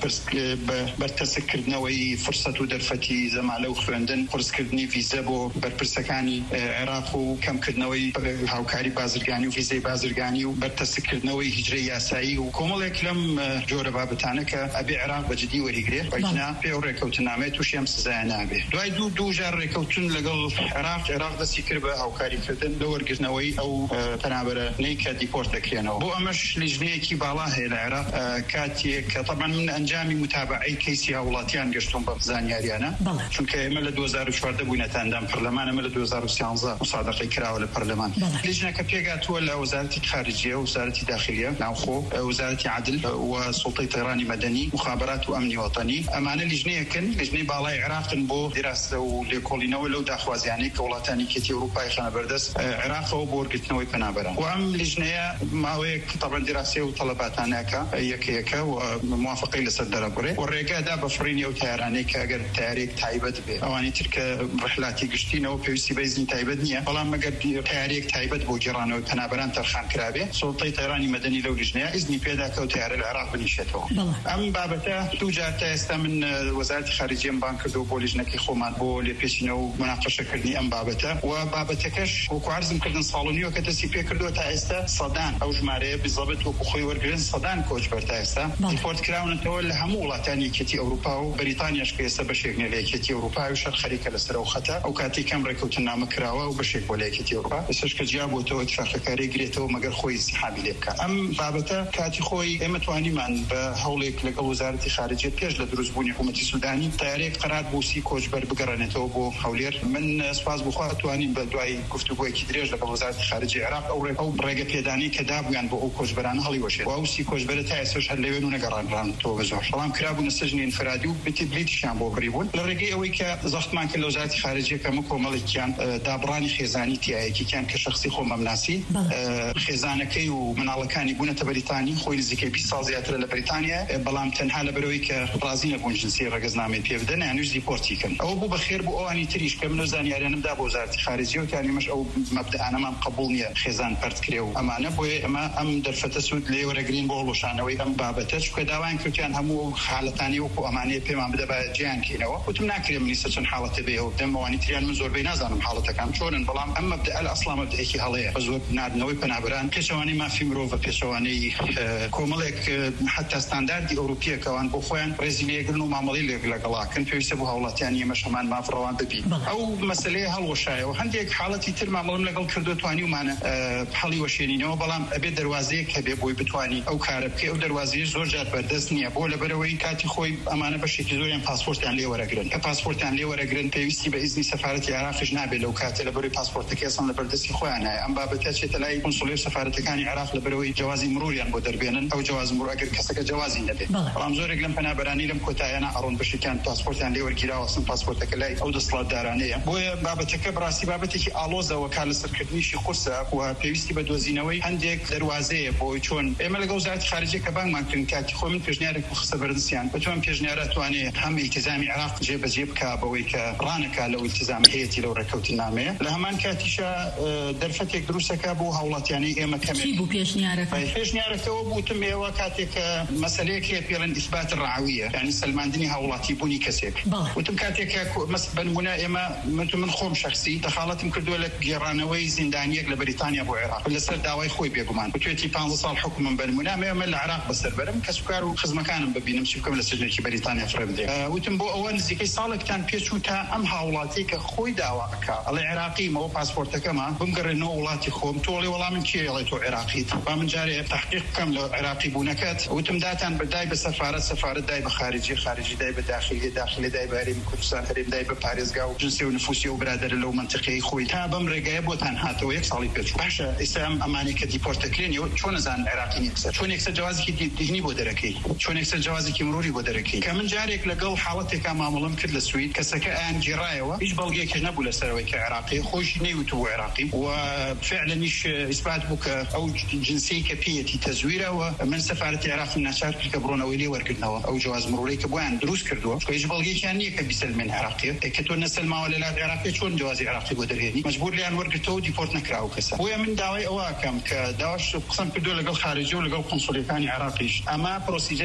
بەرتەسکردنەوەی فرسەت و دەرفەتی زەمالە و خوێندن قرسکردنی ڤیزە بۆ بەرپرسەکانی عێراق و کەمکردنەوەی هاوکاری بازرگانی و ڤیزەی بازرگانی و بەرتەسکردنەوەی هیجرەی یاسایی و کۆمەڵێک لەم جۆرە بابەتانە کە ئەبێ عێراق بەجددی وەریگرێت بەجنا پێ و ڕێکەوتنامێت تووشی ئەم سزایە نابێ. دوای دوو جار ڕێکەوتن لەگەڵ عێراق دەستی کرد بە هاوکاریکردن لە وەرگرتنەوەی ئەو پەنابەرانەی کە دیپۆرت دەکرێنەوە. بۆ ئەمەش لیژنەیەکی باڵا هەیە لە عێراق کاتێک کە طبعا من ئەنجامی متابعەی کەیسی هاوڵاتیان گەشتم بە زانیاریانە چونکە ئێمە لە 2014 بوونەتاندام پەرلەمان ئەمە لە 2013 مسادقەی کراوە لە پەرلەمان. لیژنەکە پێگاتووە لە وەزارەتی خارجیە و وەزارەتی داخلیە ناوخۆ وەزارەتی عدل و سوڵتەی طێرانی مەدەنی مخابرات و ئەمنی وەتەنی ئەمانە لیژنەیەکن لیژنەی باڵای عێراقن بۆ دیراسە و لێکۆڵینەوە لەو داخوازیانەی کە وڵاتانی کێتی ئەوروپای خانە بەردەست عێراقەوە بۆ وەرگرتنەوەی پەنابەران و ئەم لیژنەیە ماوەیەک طبعا دیراسە و تەڵەباتانەکە یەکەیەکە و موافقەی لەسەر دەرەبڕێ و ڕێگادا بە فڕینی ئەو تایارانەی کە ئەگەر تایارێک تایبەت بێ ئەوانی تر کە ڕحلاتی گشتینەوە پێویستی بە ئیزنی تایبەت نییە بەڵام ئەگەر تایارێک تایبەت بۆ گێڕانەوەی پەنابەران تەرخان کرابێ سوڵتەی طێرانی مەدەنی لەو لیژنەیە ئیزنی پێدا کە ئەو تایارە لە عێراق بنیشێتەوە. ئەم بابەتە دوو جار تا ئێستا من وەزارەتی خارجیەم بان کردو بۆ لیژنەکەی خۆمان بۆ لێپێچینەوە و مناقەشەکردنی ئەم بابەتە و بابەتەکەش وەکو عەرزم کردن ساڵونیەوە کە دەستی پێ کردووە تا ئێستا سەدان ئەو ژمارەیە بزەبێت وەکو خۆی وەرگرن سەدان کۆچبەر تا ئێستا دیپۆرت کراونەتەوە لە هەموو وڵاتانی یەکێتی ئەوروپا و بەریتانیاش کە ئێستا بەشێک لە یەکێتی ئەوروپا و شەر خەریکە لەسەر ئەو خەتە ئەو کاتی کەم ڕێکەوتنامە کراوە و بەشێک بۆ لە یەکێتی ئەوروپا ئێستاش کە جیا بۆتەوە اتفاقەکاری گرێتەوە مەگەر خۆی استیحابی لێ بکات. ئەم بابەتە کاتی خۆی ئێمە توانیمان بە هەوڵێک لەگەڵ وەزارەتی خارجیە پێش لە دروستبوونی حکوومەتی سوودانی تایارێک قەرار بۆ سی کۆچبەر بگەڕێنێتەوە بۆ هەولێر. من سپاس بخوا توانین بە دوای گفتوگویەکی درێژ لەگەڵ وەزارەتی خارجی عێراق ئەو ڕێگە پێدانی کە دابوویان بۆ ئەو کۆچبەرانە هەڵیوەشێت و ئەو سی کۆچبەرە تا ئێستاش هەر لەوێن و نەگەڕانرانەوە بە زۆر بەڵام کرابوونە سەژنی ئینفرادی و بلیتیشیان بۆ بڕیبوون لە ڕێگەی ئەوەی کە زەختمان کرد لە وەزارەتی خارجیە کە کۆمەڵێکیان دابڕانی خێزانی تایەکیان کە شخصی خۆمە مناسی خێزانەکەی و مناڵەکانی بوونەتە بەریتانی خۆی نزیکەی 20 ساڵ زیاتر لە بەریتانیا بەڵام تەنها لەبەرەوەی کە ڕازی نەبوون جنسی ڕێگەزنامەی پێ بدەن یانوش دیپۆرتیکن. ئەوە بوو بەخێر بۆ ئەوانی تریش کە من و زانیاریانمدا بۆ وەزارەتی خارجیە و کانیمەش ئەو مەبدەئانەمان قبوڵ نییە خێزان پەرت کرێ و ئەمانە بۆیە ئەمە ئەم دەرفەتە سوود لێ وەرەگرین بۆ هەڵۆشانەوەی ئەم بابەتە چونکە داوایان کردیان هەموو حاڵەتانی وەکو ئەمانەیە پێمان بدە بە جیانکەینەوە وتم ناکرێ منیسە چەند حاڵەتە بێ و دەم ئەوانی تریان من زۆربەی نازانم حاڵەتەکان چۆنن بەڵام ئەم مەبدەئە ئەسڵا مەبدەئێکی هەڵەیە بە زۆر ناردنەوەی پەنابەران پێشەوانی مافی مرۆڤ پێشەوانەی کۆمەڵێک حتا ستانداردی ئەوروپیەکەوان بۆ خۆیان ڕێزی لێگرن و مامەڵی لەگەڵاکن پێویستە بۆ هاوڵاتیانی ئێمەش هەمان مافڕەوان ببین. ئەو مەسەلەیە هەڵوەشایەوە هەندێک حاڵەتی تر مامەڵم لەگەڵ کردو توانی ومانە هەڵی وەشێنینەوە بەڵام ئەبێ دەواازەیەک هەبێ بۆی بتوانی ئەو کارە بکەی ئەو دەواازەیە زۆر جار بەردەست نییە بۆ لەبەرەوەی کاتی خۆی ئەمانە بەشێکی زۆریان پاسپۆرتیان لێ وەرەگرن کە پاسپۆرتیان لێ وەرەگرن پێویستی بە ئیزنی سەفارەتی عێراقش نابێت لەو کاتە لەبەرەوەی پاسپۆرتەکە ئەسڵ لە بەردەستی خۆیان هەیە ئەم بابەتە چێتە لای کۆنسوڵێت سەفارەتەکانی عێراق لەبەرەوەی جوازی مروریان بۆ دەربێنن ئەو جواز مرور ئەگەر کەسەکە جوازی نەبێت بەڵام زۆرێک لەم پەنابەرانی لەم کۆتاییانە ئەڕۆن بەشێکیان پاسپۆرتیان لێ وەرگیراوە سم پاسپۆرتەکە لای ئەو دەسەڵاتدارانەیە بۆیە بابەتەکە بڕاستی بابەتێکی ئالۆزەوە کا لەسەرکردنیشی قورسە و پێویستی بە دۆزینەوەی هەندێک دەواازەیە بۆی چۆن ئێمە لەگەڵ وەزارەتی خارجیە کە بانگمان کردن کاتی خۆ من پێشنیارێک خستە بەردەستیان بەتوان پێشنیارە توانێت هەم ئیلتیزامی عێراق جێبەجێ بکا بەوەی کە ڕانەکا لەو ئیلتیزام هەیەتی لەو ڕێکەوتنامەیە لە هەمان کاتیشە دەرفەتێک دروستەکە بۆ هاوڵاتیانی ئێمە کەمێک بوو پێشنیارەکەەوە بوتم ئێوە کاتێک مەسەلەیەک هەیە پێڵەن ئیثبات ڕەعویە یعنی سەلماندنی هاوڵاتی بوونی کەسێک وتم کاتێک بنمونە ئێمە من خۆم شخصی دەخاڵەتم کردووە لە گێڕانەوەی زیندانیەک لە بەریتانیا بۆ عێراق لەسەر داوای خۆی بێگومان وتوێتی 15 ساڵ حکومم بنمونە ئێمە لە عێراق بەسەر بەرم کەسوکار و خزمەکانم ببینم چی بکەم لە سژنێکی بەریتانیا فڕێ بدەم وتم بۆ ئەوە نزیکەی ساڵێکتان پێچوو تا ئەم هاوڵاتی کە خۆی داوا بکا ئەڵێ عێراقیمەوە پاسپۆرتەکەمە بمگەڕێنەوە وڵاتی خۆم تۆڵێ وەڵامم کێ ئەڵێ تۆ عێراقیت با من جارێ تحقیق بکەم لە عێراقی بوونەکەت وتم داتان بەدای بە سەفارەت دای بە خارجی دای بە داخلی دای بە هەرێمی کوردستان هەرێم دای بە پارێزگا و جنسی و نفوسی و برادەرە لەو منطقەی خۆی تا بەم ڕێگایە بۆتان هاتەوە یەک ساڵی پێچوو باشە ئێستا ئەمانەی کە دیپۆرتەکرێنەوە چۆن نەزانن عێراقی نیکسە چۆن یەکسەر جوازێکی دیهنی بۆ دەرەکەی چۆن یەکسەر جوازێکی مروری بۆ دەرەکەی کە من جارێک لەگەڵ حاڵەتێکا مامەڵەم کرد لە سوید کەسەکە ئایان گێڕایەوە هیچ بەڵگەیەکیش نەبوو لەسەرەوەی کە عێراقی خۆشی نەیوتبوو عێراقی و فعلەنیش ئیثبات بوو کە ئەو جنسی کە پێیەتی تەزویرەوە من سەفارەتی عێراق ناچار کرد کە بڕۆنەوەی لێ وەرگرتنەوە ئەو جواز مرورەی کە بۆیان دروست کردووە هیچ بەڵگەیەکیان نییە کە بیسەلمێن عێراقیە کە تۆ نەسەلماوە لە لای عێراقی چۆن جوازی عێراقی بۆ دەرهێنی مەجبور لیان وەرگرتەوە و دیپۆرت نەکراوە کەسە بۆیە من داوای ئەوە کەم کە داواش قسەم کردووە لەگەڵ خارجی و لەگەڵ کۆنسوڵیەکانی عێراقیش ئەمە پرۆسیجەرێکی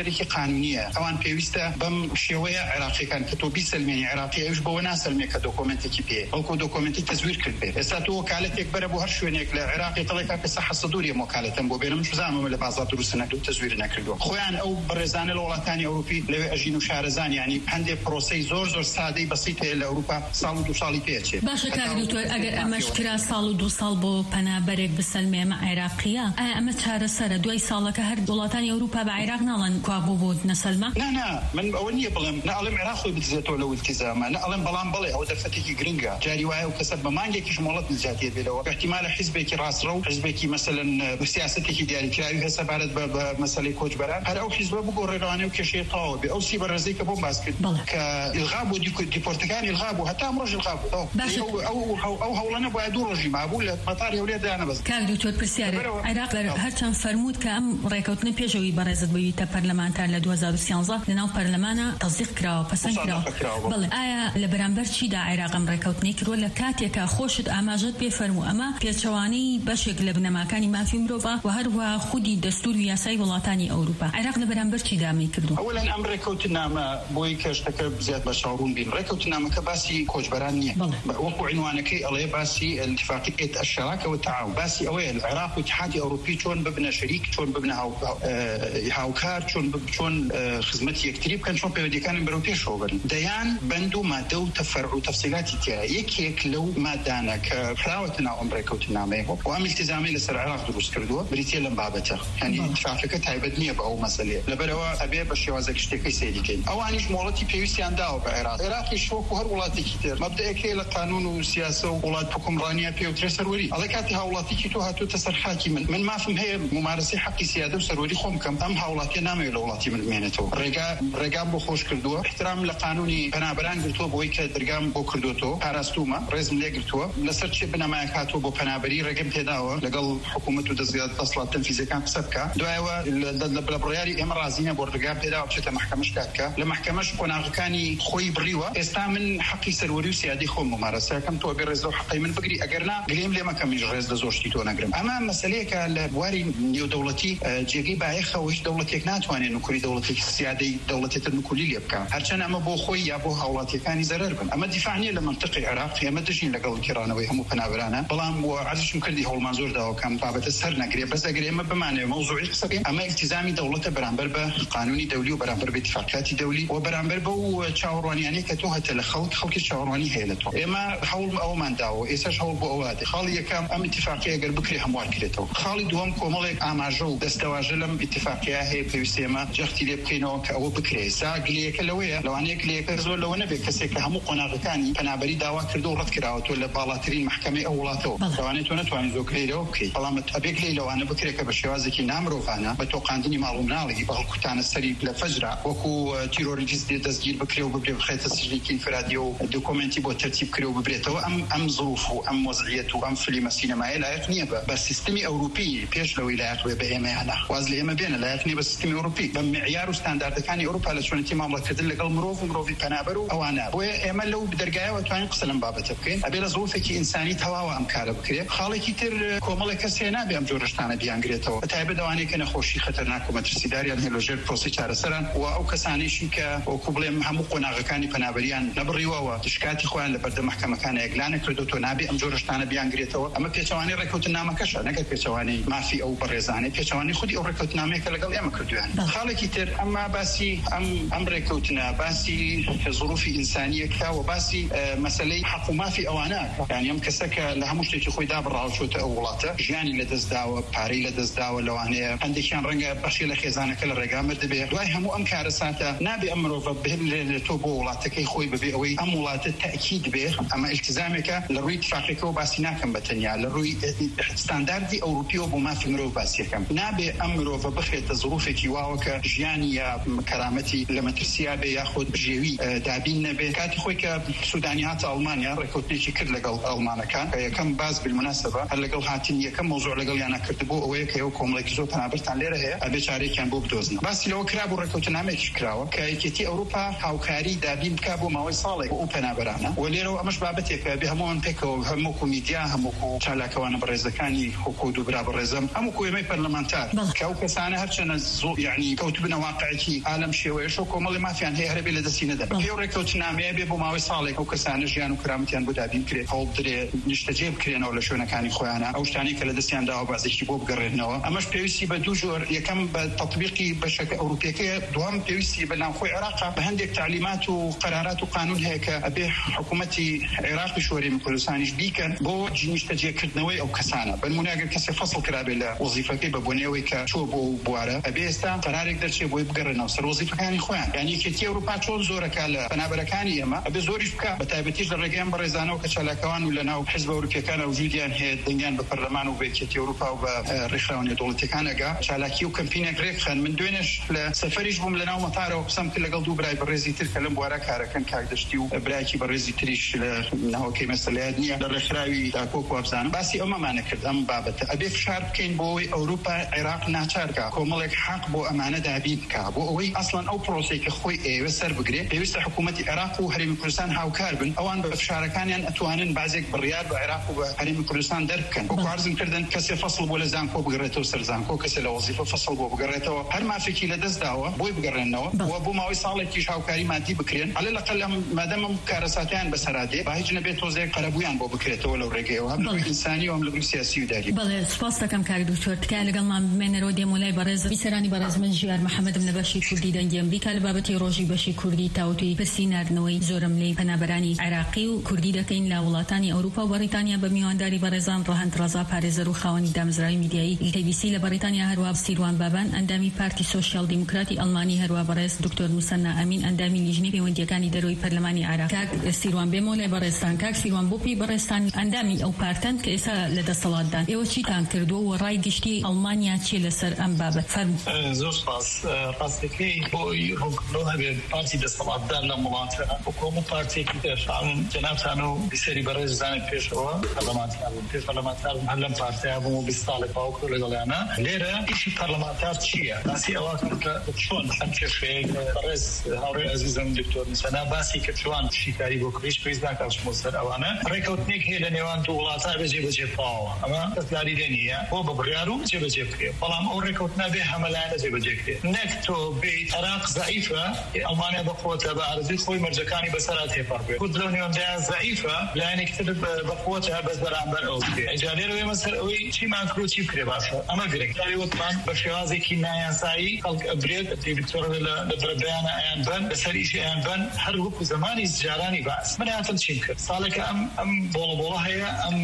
قانونية أوان بيوستا بم شوية عراقي كان كتب سلمي عراقي إيش بونا سلمي كدوكومنت كبير أو كدوكومنت تزوير كبير استاتو وكالة يكبر أبو هرشونيك لعراقي طلعك كصحة صدورية وكالة تنبو بينهم مش زعما ولا بعض دروسنا دو تزوير نكردو خوان أو برزان الولايات أوروبي لو أجينو شارزان يعني عندي بروسي زور سادي بسيطة لأوروبا صالو دو صالي بيتشي باشا كاك دكتور أجر أمشكرا صالو دو صالبو بنابرك بالسلمية مع عراقية أما تشار سر دوي صالك هر دولتان أوروبا بعراق نالن كوابو بود نسلمة لا من أولية بلم نعلم عراقي بتزاتو لو التزامه نعلم بلام بلي أو دفتكي جرينجا جاري وعي وكسب ما عندك إيش مولات الجاتية بلو باحتمال حزبك راس رو حزبك مثلا بسياستك ديالي كراوي هسه بعد بمسألة كوجبران هذا أو حزب بقول ريراني وكشيء طاوبي أو سيبر رزيك بوم باسكت كالغاب ودي برتقالي الغاب وحتى مرج الغاب أو هولنا بعدو رجيم معقول مطار يولد أنا بس كان دكتور برسيارة عراق هرچند فرمود كأم ريكوتن بيجوي برزد بيتا برلمانتار ل 2013 لناو برلمانا تصديق كراو پسند كراو بله آیا لبرانبر چی دا عراق ام ريكوتني كرو لكاتيا كخوشت أماجد بيفرمو أما بيتشواني بشك لبنماكاني ما في مروفا وهروا خودي دستور وياساي ولاتاني أوروبا عراق لبرانبر چی دا ميكردو أولا أم ريكوتنا ما بوي كشتك بزياد بشعورون بين ريكوتنا ما كباسي كوجبرانية وقو عنوانك الله باسي اتفاقية الشراكة والتعاون باسي أولا العراق واتحاد أوروبي شون ببنا شريك شون ببنا هاوكار شون خدمتي يكتريب كان شون بيودي كان بروتيش شوغل ديان بندو ما دو تفرع وتفصيلات تاعي يك لو ما دانا كفراوتنا أمريكوتنا ماهو وأم التزامي لسر العراق دروس كردوه بريتيا لمبابته يعني اتفاقية تعبدنية بأو مسألة لبروا أبي بشيوازك اشتكي سيدي أو أنيش مولتي بيوسي عندها بعراق العراق يشوك وهر ولاتي كتير مبدأ كي لقانون وسياسة وولاد حكمرانية بيوتري سروري هذا كاتي هاولاتي كتو هاتو تسر حاكي من ما فهم هي ممارسة حقي سيادة وسروري خوم كم أم هاولاتي نامي لولاتي من مهنته رقام بخوش كردوه احترام لقانوني بنابران قلتوه بوي كدرقام بو كردوتو هاراستوما رزم لي قلتوه لسر شي بنما كاتو بو بنابري رقم تداوه لقل حكومته دزياد تصلات تنفيذي كان سبكا دوايوه البرياري امرازينه بو رقام تداوه بشتا محكمش كاتكا لمحكمش قناغكاني خوي بريوه استامن حقي سروري وسيادي خوم ممارسة كم تو برزو حقي من بقري أجرنا قليم لي ما كم يجرز دزوجتي تو نقرم أما مسألة كالبواري نيو دولتي جيجي بايخة وش دولتي كناتواني نكوري دولتي سيادي دولتي تنكولي لي بكا هرشان أما بو خوي أبو هولاتي كاني زرربن أما دفاعني لمنطقة العراق أما دجين لقل كيرانا ويهمو بنابرانا بلام وعزش مكردي هول منظور ده وكم بابة السر نقري بس أقري أما بمعنى موضوعي قصدي أما التزامي دولته برانبر بقانوني دولي وبرانبر باتفاقيات دولي وبرانبر بو تشاوراني يعني كتوها خلق الشاوراني هيلته إما حول أو من داو إيش حول بوادي خالي كم أم اتفاقية قرب بكري هموار كريتو خالي دوم كوملك أماجو دستواجلم اتفاقية هي بيسمى جختي لبكينو كأو بكري ساقلي كلوية لو أنا كلي كزول لو أنا بكسيك همو قناغ ثاني فنابري دعوة كردو رد كراوت ولا بالاترين محكمة أولاتو لو أنا تواني ذكري له أوكي فلما تبيك لو أنا بكري كبشوازك نامرو فانا بتوقعندني معلوم نالي بالكتان السري لفجرة وكو تيروريست تسجيل بكري وبكري بخيط تسجيل انفرادي ودوكومنتي بترتيب كري وببريته أم ظروفه أم وضعيته أم فيلم سينمائي لا يقنيه بس سيستمي أوروبي بيش لو ولايات وبأمة أنا وازلي أما بينه لا يقنيه بس سيستمي أوروبي بمعيار وستاندرد كان أوروبا لشون تيمام لكتل لقل مروفي بنابرو أو أنا وأما لو بدرجة وتواني قسلم بابته بكين أبي ظروفك إنساني تواو أم كاره بكري خالي كتير كوملك سينا بيام جورشتانه بيانغريتو تعب دواني كنا خوشي خطرناك ومترسيداري الهيلوجير بروسيجار سران وأو كساني شيكا وكوبلم هم قناغ كاني بنابريان نبري ووا تشكاتي خوان لبرد محكمة كان إعلان كردوتو نابي أم جورشتانه بيانغريتو أما بيتواني ركوتنامه كشا نقل بيتواني ما في أو برزاني بيتواني خدي أو ركوتنامه كلقل يا مكردوان خالي كتير أما باسي أم ركوتنا باسي ظروف إنسانية كا وباسي مسألة حق ما في أواناك يعني يوم كسك لها مشتري خوي دابر راوشوت أولاته جاني لدزداوة باري لدزداوة لو أنا عندي كان رنجة بشيلة خزانة كل الرقام مدبي دواي هم أم كارساته نبي أمره بهم توبو ولاته كي خوي ببي أوي أم ولاته تأكيد به أما التزامك لروي اتفاقك وباسيناكم بتنيا لروي ستاندردي أوروبي وبما في مرو باسيكم نبي أمره بخيت ظروفك واوك جاني يا كرامتي لما ترسيابي ياخذ بجيوي دابين نبي كاتي خويك سودانيات ألمانيا ركوتني شكل لقل ألمانا كان كم باز بالمناسبة هلقل هاتني كم موضوع لقل أنا كتبوه أويك يوكم لك زوج أنا برت عليه هي أبي شاري كان بوبدوزنا بس لو كرابو ركوتنا مش كراو كي أوروبا هاوكاري دابين كابو ما وصالك وأوبنا برانا وليرو مش بابتك بهمون بيكو هموكو ميديا هموكو شالك وأنا برزكاني حقود وبرا برزم هموكو يمي برلمانتار كوكسانة هرشنا يعني كوتبنا واقعي عالم شوي شو كمال ما فيان هي هربي لدسينه ده يوريكوت نامي بيبو ما وصالك وكسان جيان وكرامتيان بودا بيمكن هو بدري نشتجيب كرينا ولا شو كان اخوانا او شتاني كلا دسيان دا وبعض الشباب قررناه اماش بيوسي بدوجور يكم بتطبيقي بشكل اوروبي دوام بيوسي بنا خو العراق بهندك تعليمات وقرارات وقانون هيك ابي حكومتي عراقي شوري من كردستانيش بيكن بو نشتجي كردنوي او كسانه بالمناقر كسي فصل كرابله وظيفتي ببنيوي كشو بو بواره ابي استا قرار يقدر شي بو يبقرنا وصل وظيفه كان اخوان يعني كتي اوروبا شو زورك على فنابركاني ما ابي زوري بك بتابتيش الرقم بريزانه وكشلاكوان ولا ناو حزب اوروبي كان وجوديان هي الدنيا بالبرلمان وبكتي اوروبا وبرخاوني دولتي كانجا شلاكي وكمبينه غريخن من دونش سفريش بوم لنا ومطار وقسم كل قلدو براي بريزي تلكلم بوارا كان كايدشتي وبراكي بريزي تريش انه كي مثلا الدنيا الرخراوي تاكوكو ابزان بس ما نكرد ام بابت ابي فشار كين بوي اوروبا عراق ناتشاركا كوملك حق بو امانه دابين كابو وي اصلا او بروسيك خوي اي وسر بقري بيست حكومه العراق وهرم كردستان هاو كاربن اوان بفشار كان اتوانن بعزك بالرياض بعراق وهرم كردستان دركن وكارزن كردن كسي فصل ولا زانكو بقريتو سرزانكو كسي لوظيفه فصل بو بقريتو هر ما فيكي لدز داوا بوي بقرنو وابو ما وصالك شاو كاري مادي بكرين على الاقل ما دام كارساتين بسرادي باهج نبي توزيق قربويان بو بكريتو ولا رجيو هم انساني وهم سياسي وداري بله سپاس دکم کاری دکتر تکال لگام من رودی مولای برز بیسرانی برز من جیار محمد من باشی کردی دنجی امریکا لبابتی روجی باشی کردی تاوتی پرسینار نوی زورم لی پنابرانی عراقی و کردی دکین لاولاتانی اروپا و بریتانیا بمیانداری برزان راهند رضا پارێزەر و خاوەنی دامزراوی میدیایی TBC لە بەریتانیا هەروە سیروان بابان ئەندامی پارتی سۆشیال دیموکراتی ئەڵمانی هەروە بەڕێز دکتۆر موسەنا ئەمین ئەندامی لیژنەی پەیوەندیەکانی دەرەوەی پەرلەمانی عێراق کاک سیروان بێمۆلای بەڕێستان کاک سیروان بۆپی بەڕێستان ئەندامی ئەو پارتن کە ئێستا لە دەسەڵاتدان ئێوە چیتان کردووە و ڕای گشتی ئەڵمانیا چیە لەسەر ئەم بابەت فەرموو. زۆر سپاس ڕاستەکەی بۆی ڕوونکردنەوە هەبێت پارتی دەسەڵاتدار لە وڵاتە حکومەت پارتێکی دەرفان جەنابتان و بیسەری بەڕێز زانێت پێشەوە پەرلەمانتار هەر لەم پارتیا بووم و 20 ساڵێک باوکو لەگەڵیانە لێرە ئیشی پەرلەمانتار چییە؟ باسی ئەوە کە چۆن ئەم کێشەیە بەڕێز هاوڕێی عەزیزم دکتۆر موسەنا باسی کە چۆن شیکاری بۆ کڕیش پێویست ناکاتمەوە سەر ئەوانە ڕێکەوتنێک هەیە لە نێوان دوو وڵاتە بێ جێبەجێ بکەوە ئەمە دەستکاری لێ نییە بۆ بە بڕیار و جێبەجێ بکرێت بەڵام ئەو ڕێکەوتنا بێ هەمەلایەنە جێبەجێ بکرێت نەک تۆ بێیت عێراق زەعیفە ئەڵمانیا بەقووەتە بە عەرزی خۆی مەرجەکانی بەسەرا تێپەڕ بێت کورد لەو نێوەندەیە زەعیفە لایەنێکی تر بەقووەتە بەس بەرامبەر ئەو بکرێت ئەجا لێرەوەی مەسەر ئەوەی چیمان کرۆ چی بکرێ باشە ئەمە گرنگ کاری وتمان بە شێوازێکی نایاسایی خەڵک ئەبرێت دکتۆرە لە بەرەبەیانە ئەیان بن بەسەر ئیشی ئەیان بن هەر وەکو زمانی جارانی باس من هاتم چیم کرد ساڵێکە ئەم بۆڵە هەیە ئەم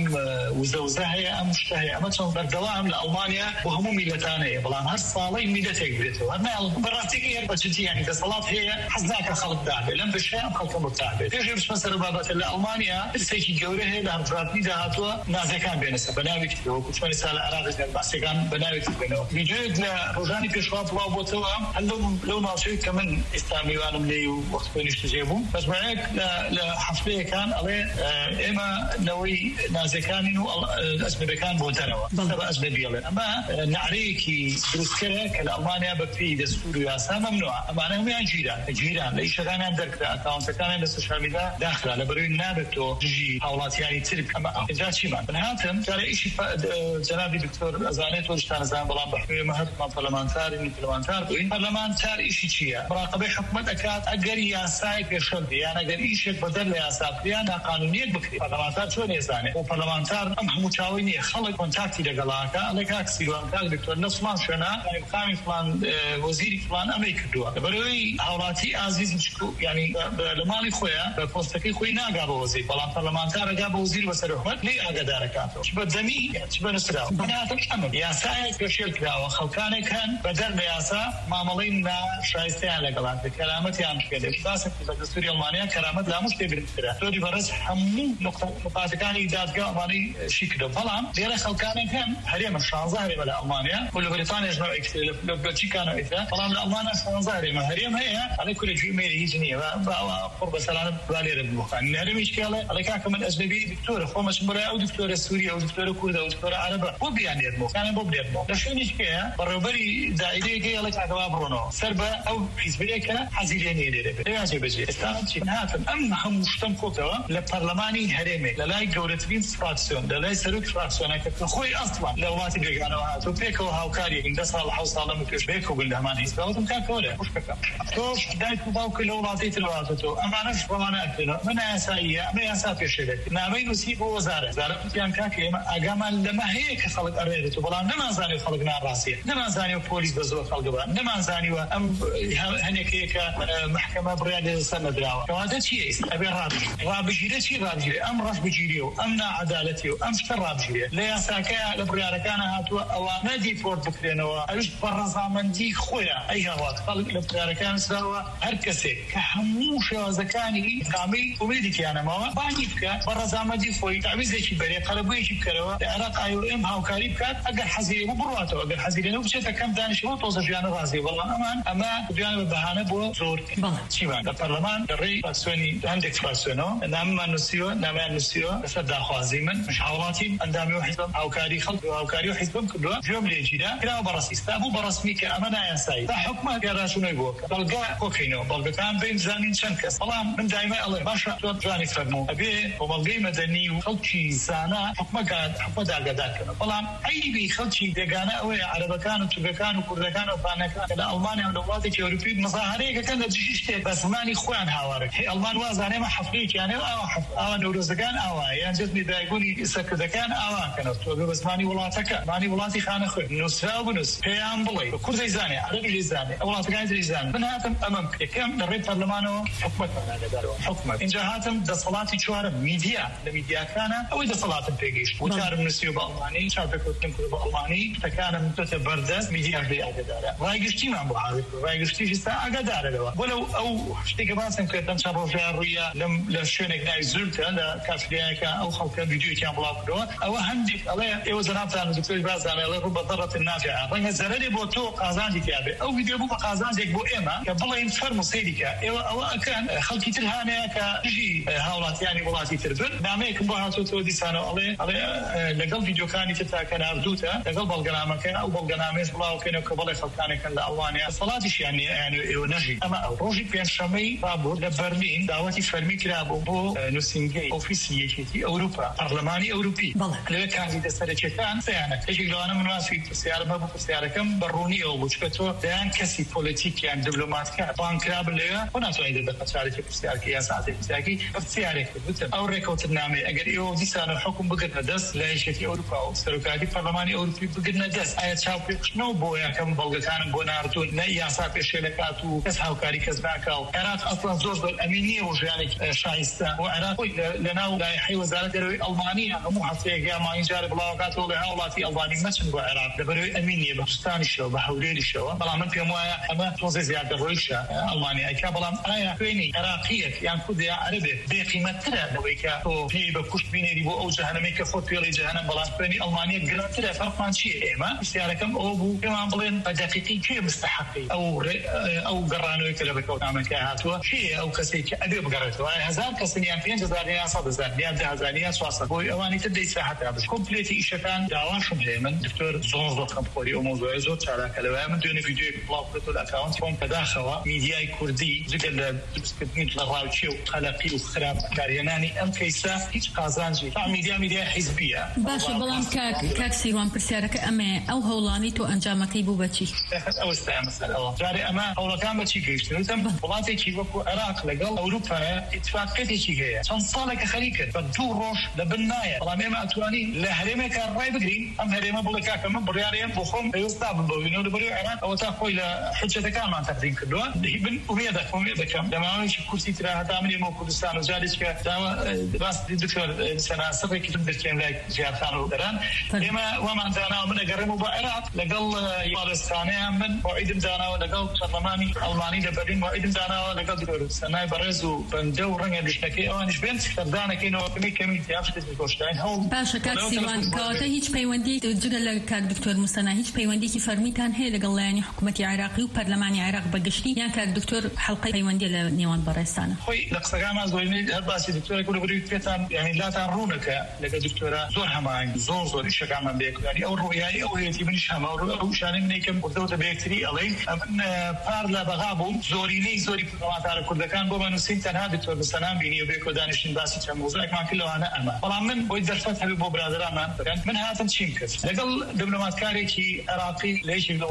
وزە هەیە ئەم شتە هەیە ئەمە چۆن بەردەوام لە ئەڵمانیا بۆ هەموو میلەتانەیە بەڵام هەر ساڵی میلەتێک بێتەوە هەر بەڕاستیەکەی هەر بەچتی یانی دەسەڵات هەیە حەز ناکە خەڵک دابێت لەم بەشەیە ئەم خەڵکە مرتاح بێت پێشێ بچمە سەر بابەتە لە ئەڵمانیا پرسێکی گەورە هەیە لە هەڵبژاردننی داهاتووە نازەکان بێنەسە بە ناوێکتەوە وەکو ساڵە عێراق باسەکان بە ناوێکی بێنەوە ویدیۆیەک لە ڕۆژانی پێشوا بڵاو بۆتەوە هەر لەو ناوچەیەک کە من ئێستا میوانم لێ و وەخت نیشتەجێ بووم مەجموعەیەک لە حەفتەیەکان ئەڵێ ئێمە نەوەی نازەکانین و ئەجنەبیەکان بۆ دەرەوە بە ئەجنەبیڵێ ئەمە نعرەیەکی دروستکەرە کە لە ئەڵمانیا بە پێی دەستور و یاسا مەمنوعە ئەمانە هەموویان گیران لە ئیشەکانیان دەرکرا ئەکاونتەکانیان لە سۆشیال میدیا داخرا لەبەرەوەی نابێت تۆ دژی هاوڵاتیانی تر ئەمە ئەجا چیمان من هاتم جارە ئیشی جەنابی دکتۆر ئەزانێت تۆشتان ئەزان بەڵام بەحوێمە هەرمان پەرلەمانتار بووین پەرلەمانتار ئیشی چییە مراقبەی حکومەت ئەکات ئەگەر یاسای پێشەڵ یان ئەگەر ئیشێک بەدەر لە یاسا بکرێن ناقانونیەت بکرێت پەرلەمانتار چۆن ێزانێت بۆ پەرلەمانتار ئەم هەموو چاوەی نییە خەڵک کۆنتاکتی لەگەڵاکە ئەڵێ کاک سیروان کاک دکتۆر لە فڵان شوێنە مقامی فڵان وەزیری فڵان ئەمەی کردووە لەبەرەوەی هاوڵاتی ئازیزم یعنی لە ماڵی خۆیە بە پۆستەکەی خۆی ناگا بە وەزیر بەڵام پەرلەمانتار ئەگا بە وەزیر بەسەر حکومەت لێ ئاگادارەکاتەوە چ بە دەمی چ بە نووسراوە بناتم ئەمە یاسایەک پێشێل کراوە خەڵکانێک هەن بەدەر لە یاسا مامەڵەی ناشایستەیان لەگەڵان کەرامەتیان پێدێت باسە لە دەستوری ئەڵمانیا کەرامەت لە هەموو شتێ برترە تۆری بەڕێز هەموو نقطەکانی دادگا ئەڵمانی شی کردو بەڵام لێرە خەڵکانێک هەن هەرێمە 16 هەرێمە لە ئەڵمانیا و لە بریتانیاش لە بەلجیکانەوە ئیتر بەڵام لە ئەڵمانیا 16 هەرێمە هەرێم هەیە ئەڵێ کورێ جوێمێری هیچ نییە باوە قڕ بەسەرانە بالێرە بخوان هەرێمیش کێڵێ ئەڵێ کاکە من ئەجنەبی دکتۆرە خۆمەچم بەڕێ ئەو دکتۆرە سووریە ئەو دکتۆرە کوردە ئەو دکتۆرە عەرەبە بۆ بیانێتمەوە کانە بۆ بێتمەوە لە شوێنیش کێیە بەڕێوەبەری دائیرەیەکەی ئەڵێ کاکەوا بڕۆنەوە سەر بە ئەو حیزبەیەکە حەزیرێ نیە لێرە بێت لێوان جێبەجێ ئێستا چی هاتم ئەم هەموو شتم کۆتەوە لە پەرلەمانی هەرێمێک لە لای گەورەترین فراکسیۆن لە لای سەرۆک فراکسیۆنەکە کە خۆی ئەسڵان لە وڵاتی بێگانەوە هاتووە پێکەوە هاوکاریەکین 10 ساڵ 7 ساڵ لەمە پێش بێکەوە همان هیچ باوتم كاكولا مش كاكا توش دايت باوكل ولاطي تلواتو اما نفس بمانا اكلنا من اسايه ما اساف الشركه نامي نسيب وزاره كان كاكي اقام لما هيك خلق اريدته بلا ما زاني خلقنا راسيه ما زاني بوليس بزو خلق ما زاني ام هنيك هيك محكمه برياده سنه دراوه هذا شيء ابي رابجي شيء رابجي ام راس بجيريو امنا عدالتي ام شرابجي لا ساكا لبرياده كان هاتوا او نادي فورت بكرينوا ايش برزامن دي خويا اي هوات خلق لبرياده كان سوا هركسي كحموش زكاني قامي وميدك انا ما بانيك برزامن دي خوي تعويز شي بري قلبي شي بكروا العراق ايو ام هاو كاريب كان اقل حزي وبرواتو اقل حزي لانه بشيت كم دانش هو توصل جانا راسي والله امان اما جانا بهانه بو زور شي بعد البرلمان الري فاسوني عندك فاسونو نعم نسيو صدق خوازيمن مش حوالاتي عندهم يحزم او كاري خلق او كاري يحزم كله جمله جديده كلا براسي استابو برسمي كامانه يا سيد حكمه قال شنو يبوك بلقى كوكينو بلقى كان بين زانين شنكس طبعا من دائما الله باشا جاني خدمو ابي وبلقي مدني وخلشي سانا حكمه قاعد حكمه داك طبعا اي بي خلشي دغانا او عربكان وتبكان وكردكان وبانكان المانيا ودولات اوروبيه مظاهره كان تجيشتي بس ماني خوان هاورك المان وازانه ما حفليك يعني او نوروزگان او يعني جدني دايقولي سكدكان او كانوا تو بس ماني ولاتك ماني ولاتي خانه خو نسرا ونس بيان بلي كل زاني عربي زاني اولات قاعد زاني من هاتم امامك كم دريت برلمانو حكمت انا دارو حكمت ان جهاتم د صلاتي شوار ميديا الميديا كان او د صلاه بيجيش وكان نسيو بالماني شابكو تنكر بالماني فكان متبردس ميديا بياداره رايجتي ما ابو عارف رايجتي اقدار له ولو او اشتي قباسم كنت شرو جاريه لم لشنك ناي زلت انا كافياك او خلق فيديو كان بلاكدو او عندك الله وزارات انا دكتور باز انا رب ضرة النافعه راه زرني بوتو قازانجي كابي او فيديو بو قازانجي بو اما قبل ينفرم سيدك او كان خلقي تلهانه كجي هاولات يعني ولاتي تربل ناميك بو هاتو تودي سنه الله لقل فيديو كان كان اردوتا لقل بالقنامك او بالقنامس بلاو كانوا قبل خلقانه كان الالوانيا صلاتش يعني نجي اما روجي بين شامي بابو لبرلين دعوتي فرمي كلابو بو نوسينجي اوفيسيتي اوروبا برلماني اوروبي لا كان دستور كان سيانا تجي لو انا مناسب سياره ما بو سياره كم بروني او بوشكتو دان كسي بوليتيك يعني دبلوماسيا بانكراب لها هنا تريد دخلت سياره كيا ساعتين سياكي سياره او ريكوت النامي اجر يو دي سنه الحكم بقدنا دس لا شيء اوروبا او سركادي برلماني اوروبي بقدنا دس اي تشاوبي شنو بويا كم بلغ كان بونارتو نيا صافي شلكاتو تسحو كاري كزباكاو عراق اصلا زوج الامينيه وجانك شايسته وعراق لنا لا يحيى وزاره الالمانيه مو حسيه ما يجارب بلاغات ولا اولاتي الباني ماشن بعراق دبروا امينيه بستان شو بحولي شو طبعا من في مويه اما توزي زياده رويشا المانيا اي كابلام ايا كويني عراقيه يعني كودي عربي بقيمتها لويكا تو في بكش بيني بو او جهنم كفوت في جهنم بلان كويني المانيا قراتها فرقان شيء ما سياركم او بو كمان بلين دقيقي شيء مستحقي او قرانو كده بكو نعمل كهاتوا شيء او كسيك ادي بقراتوا هزار كسنيان فين جزاريا صد زانيا هزاريا سواسه هو اواني تدي ساحه بس كومبليتي ايشكان دعواشم هيمن دكتور زونزو كمبوري وموضوع زو تاع كلام من دون فيديو بلاك الاكونت فون كداخوا ميديا كردي زقل بسكتني للراوتشي وخلقي وخراب كارياناني ام كيسا هيك قازانجي تاع ميديا حزبيه باشا بلان كاك سيوان برسيارك اما او هولاني تو انجامكي بو بچي او استعمال مساله جاري اما او كان بچي كيشتو تم بلاتي كي بكو عراق لقل اوروبا اتفاقتي كي هي صنصالك خليك بدو روش لبنايه والله ما اتواني لا هريمه كان راي بقري ام هريمه بلكا كما بريارين بخوم يستقبل بينو بريو عراق او تاخوي حجه كان ما تقدين كدوا ابن وميده كم لما مش كرسي ترى تعملي مو كردستان وجالس راس دكتور سنه سبق كتب كان لايك جاء دران لما وما دانا من قرموا بعراق لقل يارستانه من وعيد دانا ولقل برلماني الماني دبرين وعيد دانا لقل دكتور سنه برزو بندو رنگ دشتكي اوانش بنت دانا كينو كمي يافت الكوشتاين هو باشا كاك سيوان كاته هیچ پیوندی جگل کاک دکتور مستنا هیچ پیوندی کی فرمیتان هي لقل يعني حكومه عراقي وبرلماني عراق بقشتي يعني كاك دكتور حلقه پیوندی لنيوان برستانه خوي لقصه ما زويني هباسي دكتور يقول بريد كتان يعني لا ترونك لقى دكتوره زور همان زور ايش كمان بيك يعني او رؤياي او هي من شام او شان من كم قدوته بيكتري علي من بارلا بغابو زوريني زوري طبعا كل كان بو من سنتن هذا دكتور مستنا بيني وبيكو دانشين باسي كم موضوع ما كله انا اما طبعا من ويدر فتح بو برادر امان من هذا شينكس لقل دبلومات كاريكي عراقي ليش الولايات الاوروبيه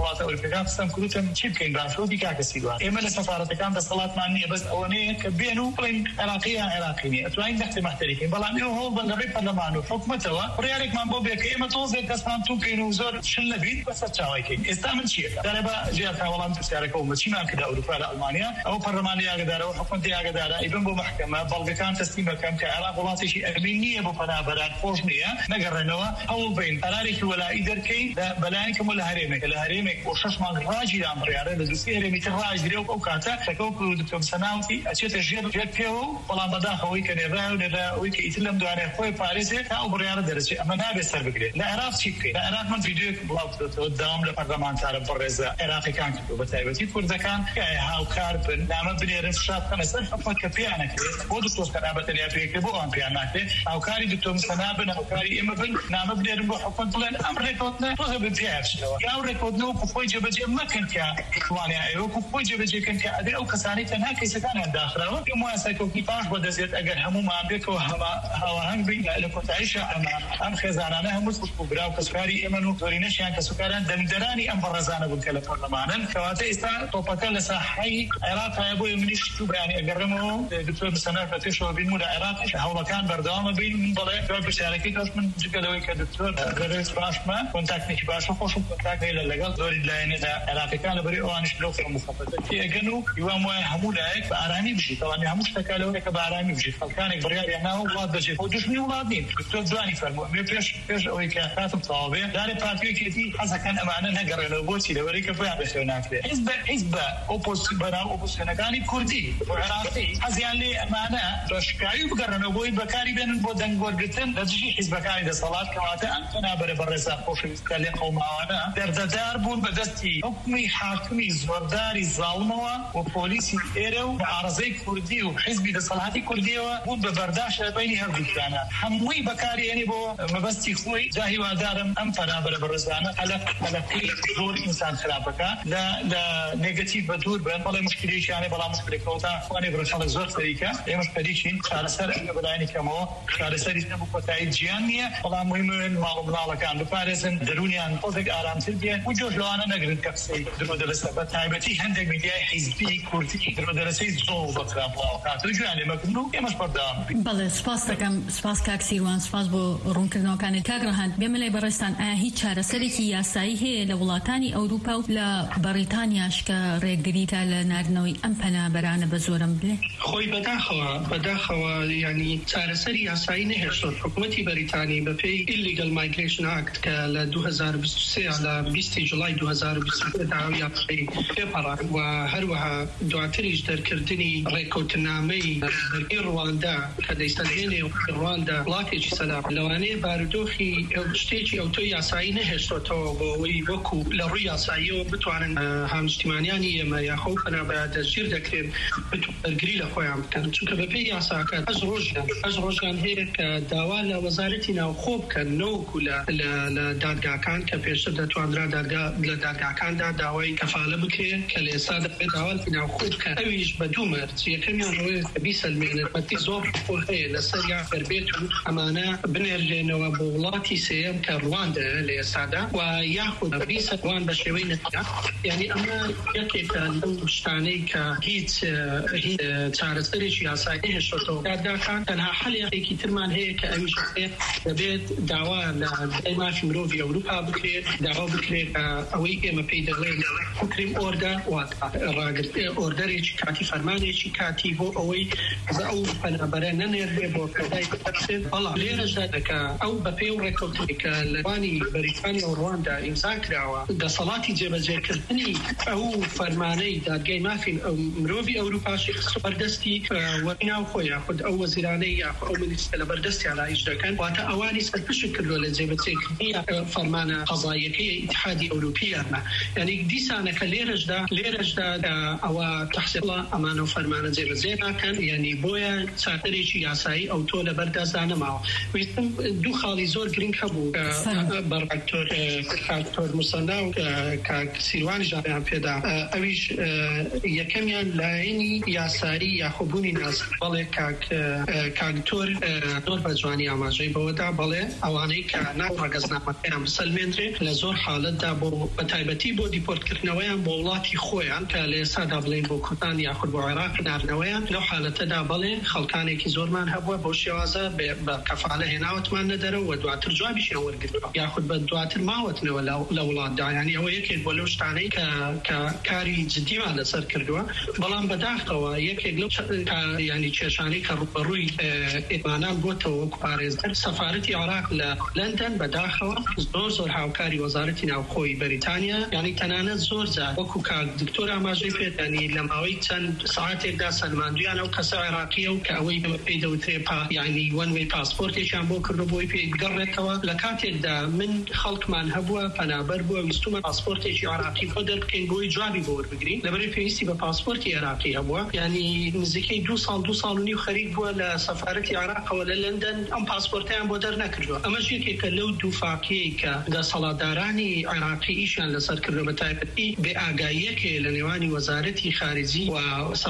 سفارەتەکان قسەم کردوتم چی بکەین باشۆتی کاکە سیروان ئێمە لە سفارەتەکان دەسەڵاتمان نییە بەس ئەوەنەیە کە بێن و بڵێن عێراقییان عێراقی نیە ئەتوانین دەختەمەحتەریکەین بەڵام ئێوە هەوڵ بن لەڕێی پەرلەمان و حکوومەتەوە بڕیارێکمان بۆ بێ کە ئێمە تۆزێک دەستمان توو بکەین و زۆر شل نەبین بەسەر چاوایکەین ئێستا من چیەکە دەرەبە ژێرکە وەڵام پرسیارەکەەوە چیمان کردە ئەوروپا لە ئەڵمانیا ئەو پەرلەمانی ئاگدارەوە حکوومەتی ئاگدارە ئیبن بۆ محکەمە بەڵگەکان تەسلیم بکەم کە عێراق وڵاتێکی ئەمین نییە بۆ پەنابەران خۆش نییە نەگەڕێنەوە هەوڵ بین قەرارێکی وەلایی دەرکەین بەلایەنکەم و لە هەرێمێک لە هەرێمێک بۆ 6 مانگ ڕاجیران بڕیارە لە دووسی هەرێمی تر ڕاجدرێ و ئەو کاتە تەکەوت دکتۆر سەناوتی ئەچێتە ژێر پێوە و بەڵام بەداخەوەی کە نێڕای و نێراوەی کە ئیتر لەم دوانێ خۆی پارێزێت تا ئەو بڕیارە دەرەچێت ئەمە نابێت سەر بگرێت لە عێراق چی بکەین لە عێراق من ڤیدیۆیەک بڵاو کردەوە داوام لە پەرلەمانتارە بەڕێزە عێراقیەکان کردو بە تایبەتی کوردەکان کە هاوکار بن نامە بنێرن فشار بکەنە سەر حکومەت کە پێیان نەکرێت بۆ دکتۆر سەنا بەتەنیا پێکرد بۆ ئەوان پێیان ناکرێت هاوکاری دکتۆر سەنا بن هاوکاری ئێمە بن نامە بنێرن بۆ حکومەت بڵێن ئەم ڕێکەوتنە تۆزە بپیاچنەوە یا ئەو ڕێکەوتنەوە خۆی جێبەجێ مەکەن کە توانای ئێوە خۆی جێبەجێکەن کە ئەدەی ئەو کەسانی تەنها کەیسەکانیان داخراوە پێم وایە سەرکەوتنی پاش بۆ دەزێت ئەگەر هەموومان بێتەوە هاوەهەنگ بین لە کۆتاییشە ئەم خێزانانە هەموو سوکرا و کەسوکاری ئێمە و زۆرینەشیان کەسوکاران دەمدەرانی ئەم بەڕێزانە بوون کە لە پەرلەمانن کەواتە ئێستا تۆپەکە لە ساحەی عێراق هەیە بۆیە منیش تو بەیانی ئەگەڕێمەوە دکتۆر سەنا بە پێشەوە بین و لە عێراقیش هەوڵەکان بەردەوامە بین من بڵێ دوای پرسیارەکەی کەس من جگەلەوەی کە دکتۆر بەڕێز باشمە کۆنتاکتێکی باشە خۆشم کۆنتاکت هەیە لەگەڵ زۆری لایەنە لە عێراقیەکان لەبەری ئەوانش لەو مخەفەتی ئەگەن و هیوام وایە هەموو لایەک بە ئارامی بژیت ئەوانی هەموو شتەکە لەوەیە کە بە ئارامی بژیت خەڵکانێک بڕیاریان ناوە وڵات بەجێت بۆ دوژمنی وڵات نین دکتۆر جوانی فەرمووە مێ پێش ئەوەی کە کاتم تەواو بێ دارێ پارتیەکێتی حەزەکەن ئەمانە نەگەڕێنەوە بۆچی لەوەرەی کە بۆیان بەخێو ناکرێت حیزب بەناو ئۆپۆزیسیۆنەکانی کوردی و عێراقی حەزیان لێ ئەمانە ڕۆژکاری بگەڕێنەوە بۆی بەکاری بێنن بۆ دەنگوەرگرتن لە دژی حیزبەکانی دەسەڵات کەواتە ئەم تەنابەرە بەڕێزا خۆشەویستکە لێ قەوماوانە دەردەدار بوون بەدەستی حکمی حاکمی زۆرداری زاڵمەوە و پۆلیسی ئێرە و عارەزەی کوردی و حیزبی دەسەڵاتی کوردیەوە بوون بە بەرداشە بینی هەردووکانە هەمووی بەکارێنی بۆ مەبەستی خۆی جا هیوادارم ئەم تەنابەرە بەڕێزانە هەلەقی زۆر ئینسان خراپەکە لە نێگەتیڤ بە دوور بن بەڵێ مشکلێکیانێ بەڵام مشکلێکەوەتا خوانێ بڕ خەڵک زۆر خەریکە ئێمەش پەریچین چارەسەر ئەگە بەلایەنی کەمەوە چارەسەریش نەبوو کۆتایی جیان نییە بەڵام مهمن ماڵ و مناڵەکان بپارێزن دەرونیان خۆزێک ئارامتر بێن و جۆش لەوانە نەگرن کە قسەی درۆدەرەسە بە تایبەتی هەندێک میدیای حیزبی کوردی درۆدەرەسەی زۆر بەکرا بڵاوکات و گویان لێمەکردن و ئێمەش بەردەوام بەڵێ سپاس دەکەم سپاس کاک سیروان سپاس بۆ ڕوونکردنەوەکانت کاک ڕەهەند بێمە لای بەڕێستان ئایا هیچ چارەسەرێکی یاسایی هەیە لە وڵاتانی ئەوروپا و لە بەریتانیاش کە ڕێگریتە لە ناردنەوەی ئەم پەنابەرانە بە زۆرم بێ خۆی بەداخەوە ینی چارەسەری یاسایی نەهێشتۆت حکوومەتی بەریتانی بەپێی Illegal Migration Act کە لە 2023 لە 20 جوڵای 2023 داوای یاسایی پێپەڕان و هەروەها دواتریش دەرکردنی ڕێکەوتنامەی دەرگی ڕواندا کە دەیسەنهێنێ ڕواندا وڵاتێکی سەلام لەوانەیە بارودۆخی شتێکی ئەوتۆ یاسایی نەهێشتۆتەوە بۆ ئەوەی وەکو لە ڕووی یاساییەوە بتوانن هاونیشتیمانیانی ئێمە یاخۆ پەنابەر دەستگیر دەکرێن بەرگری لە خۆیان بکەن چونکە بەپێی یاساکە ئەش ڕۆژیان هەیە کە داوا لە وەزارەتی ناوخۆ بکەن نەوەکو لە دادگاکان کە پێشتر دەتوانرا لە دادگاکاندا داوای کەفالە بکرێن کە لە ئێستا دەبێت داوا ناوخۆ بکەن ئەویش بە دوو مەرج یەکەمیان ئەوەیە کە بیسەلمێنێت بەتی زۆر خۆر هەیە لەسەر یا دەربێت و ئەمانە بنێرێنەوە بۆ وڵاتی سێم کە ڕواندا لە ئێستادا و یاخود بیسەوان بە شێوەی نەتیجە یعنی ئەمە یەکێکە لەو شتانەی کە هیچ چارەسەرێکی یاسایی نەهێشتۆتەوە دادگاکان تەنها حەلێکی ترمان هەیە کە ئەویش دەبێت داوا لە دای مافی مرۆڤی ئەوروپا بکرێت داوا بکرێت ئەوەی ئێمە پێی دەڵێن حکم ئۆردە ئۆردەرێکی کاتی فەرمانێکی کاتی بۆ ئەوەی ئەو پەنابەرە نەنێرێ بۆ کەدای بکرێت بەڵام لێرەشدا دەکا ئەو بەپێی و ڕێکەوتنی کە لەوانی بەریتانیا و ڕواندا ئیمزا کراوە دەسەڵاتی جێبەجێکردنی ئەو فەرمانەی دادگای مافی مرۆڤی ئەوروپاشی بەردەستی وەرناو خۆی خود ئەو وەزیرانەی یاخۆ ئەو مینیستە لە بەردەستیان لایش دەکەن واتە ئەوانی سەرپشت کردووە لە جێبەجێکردنی فەرمانە قەزاییەکەی ئیتحادی ئەوروپیانە یعنی دیسانەکە لێرەشدا ئەوە تەحسیڵە ئەمانە فەرمانە جێبەجێ ناکەن یعنی بۆیە چارەسەرێکی یاسایی ئەو تۆ لە بەردەستدا نەماوە ویستم دوو خاڵی زۆر گرنگ هەبوو بەڕاکتۆر موسەنا و کاک سیروانی ژاریان پێدا ئەویش یەکەمیان لایەنی یاسایی یاخۆبوونی ناز بەڵێ کاکتۆر زۆر بە جوانی ئاماژەی بەوەدا بەڵێ ئەوانەی کە ناو ڕەگەزنامەکەیان بسەلمێنرێ لە زۆر حاڵەتدا بۆ بەتایبەتی تایبەتی بۆ دیپۆرتکردنەوەیان بۆ وڵاتی خۆیان کە لە ئێستادا بڵێن بۆ کوردستان یاخود بۆ عێراق ناردنەوەیان لەو حالەتەدا بڵێن خەڵکانێکی زۆرمان هەبووە بۆ شێوازە بە کەفاڵە هێناوەتمان نەدەرەوە و دواتر جوابیشیان وەرگرتووە یاخود بە دواتر ماوەتنەوە لە وڵاتدا یعنی ئەوە یەکێک بۆ لەو شتانەی کە کاری جدیمان لەسەر کردووە بەڵام بەداخەوە یەکێک لەو ینی کێشانەی کە ڕوبەڕووی ئێمانان بۆتەوە وەکو پارێزەر سەفارەتی عێراق لە لەندەن بەداخەوە زۆر هاوکاری وەزارەتی ناوخۆی بەریتانیا یعنی تەنانەت زۆر جار وەکو کاک دکتۆر ئاماژەی پێدانی لە ماوەی چەند ساعاتێکدا سەلماندویان ئەو کەسە عێراقیە و کە ئەوەی پێی دەوترێ یعنی وەنوەی پاسپۆرتێکیان بۆ کردو بۆی پێی بگەڕێتەوە لە کاتێکدا من خەڵکمان هەبووە پەنابەر بووە ویستومە پاسپۆرتێکی عێراقی بۆ دەربکەین بۆی جوابی بۆ وەربگرین لەبەرەوەی پێویستی بە پاسپۆرتی عێراقی هەبووە یعنی نزیکەی 2 ساڵ و نیو خەریک بووە لە سەفارەتی عێراقەوە لە لەندەن ئەم پاسپۆرتیان بۆ دەرنەکردووە ئەمەش یەکێکە لەو دووفاکیەی کە دەسەڵاتدارانی عێراقی ئیشیان لەسەر کردو بە تایبەتی بێ ئاگاییەکێ لە نێوانی وەزارەتی خارجی و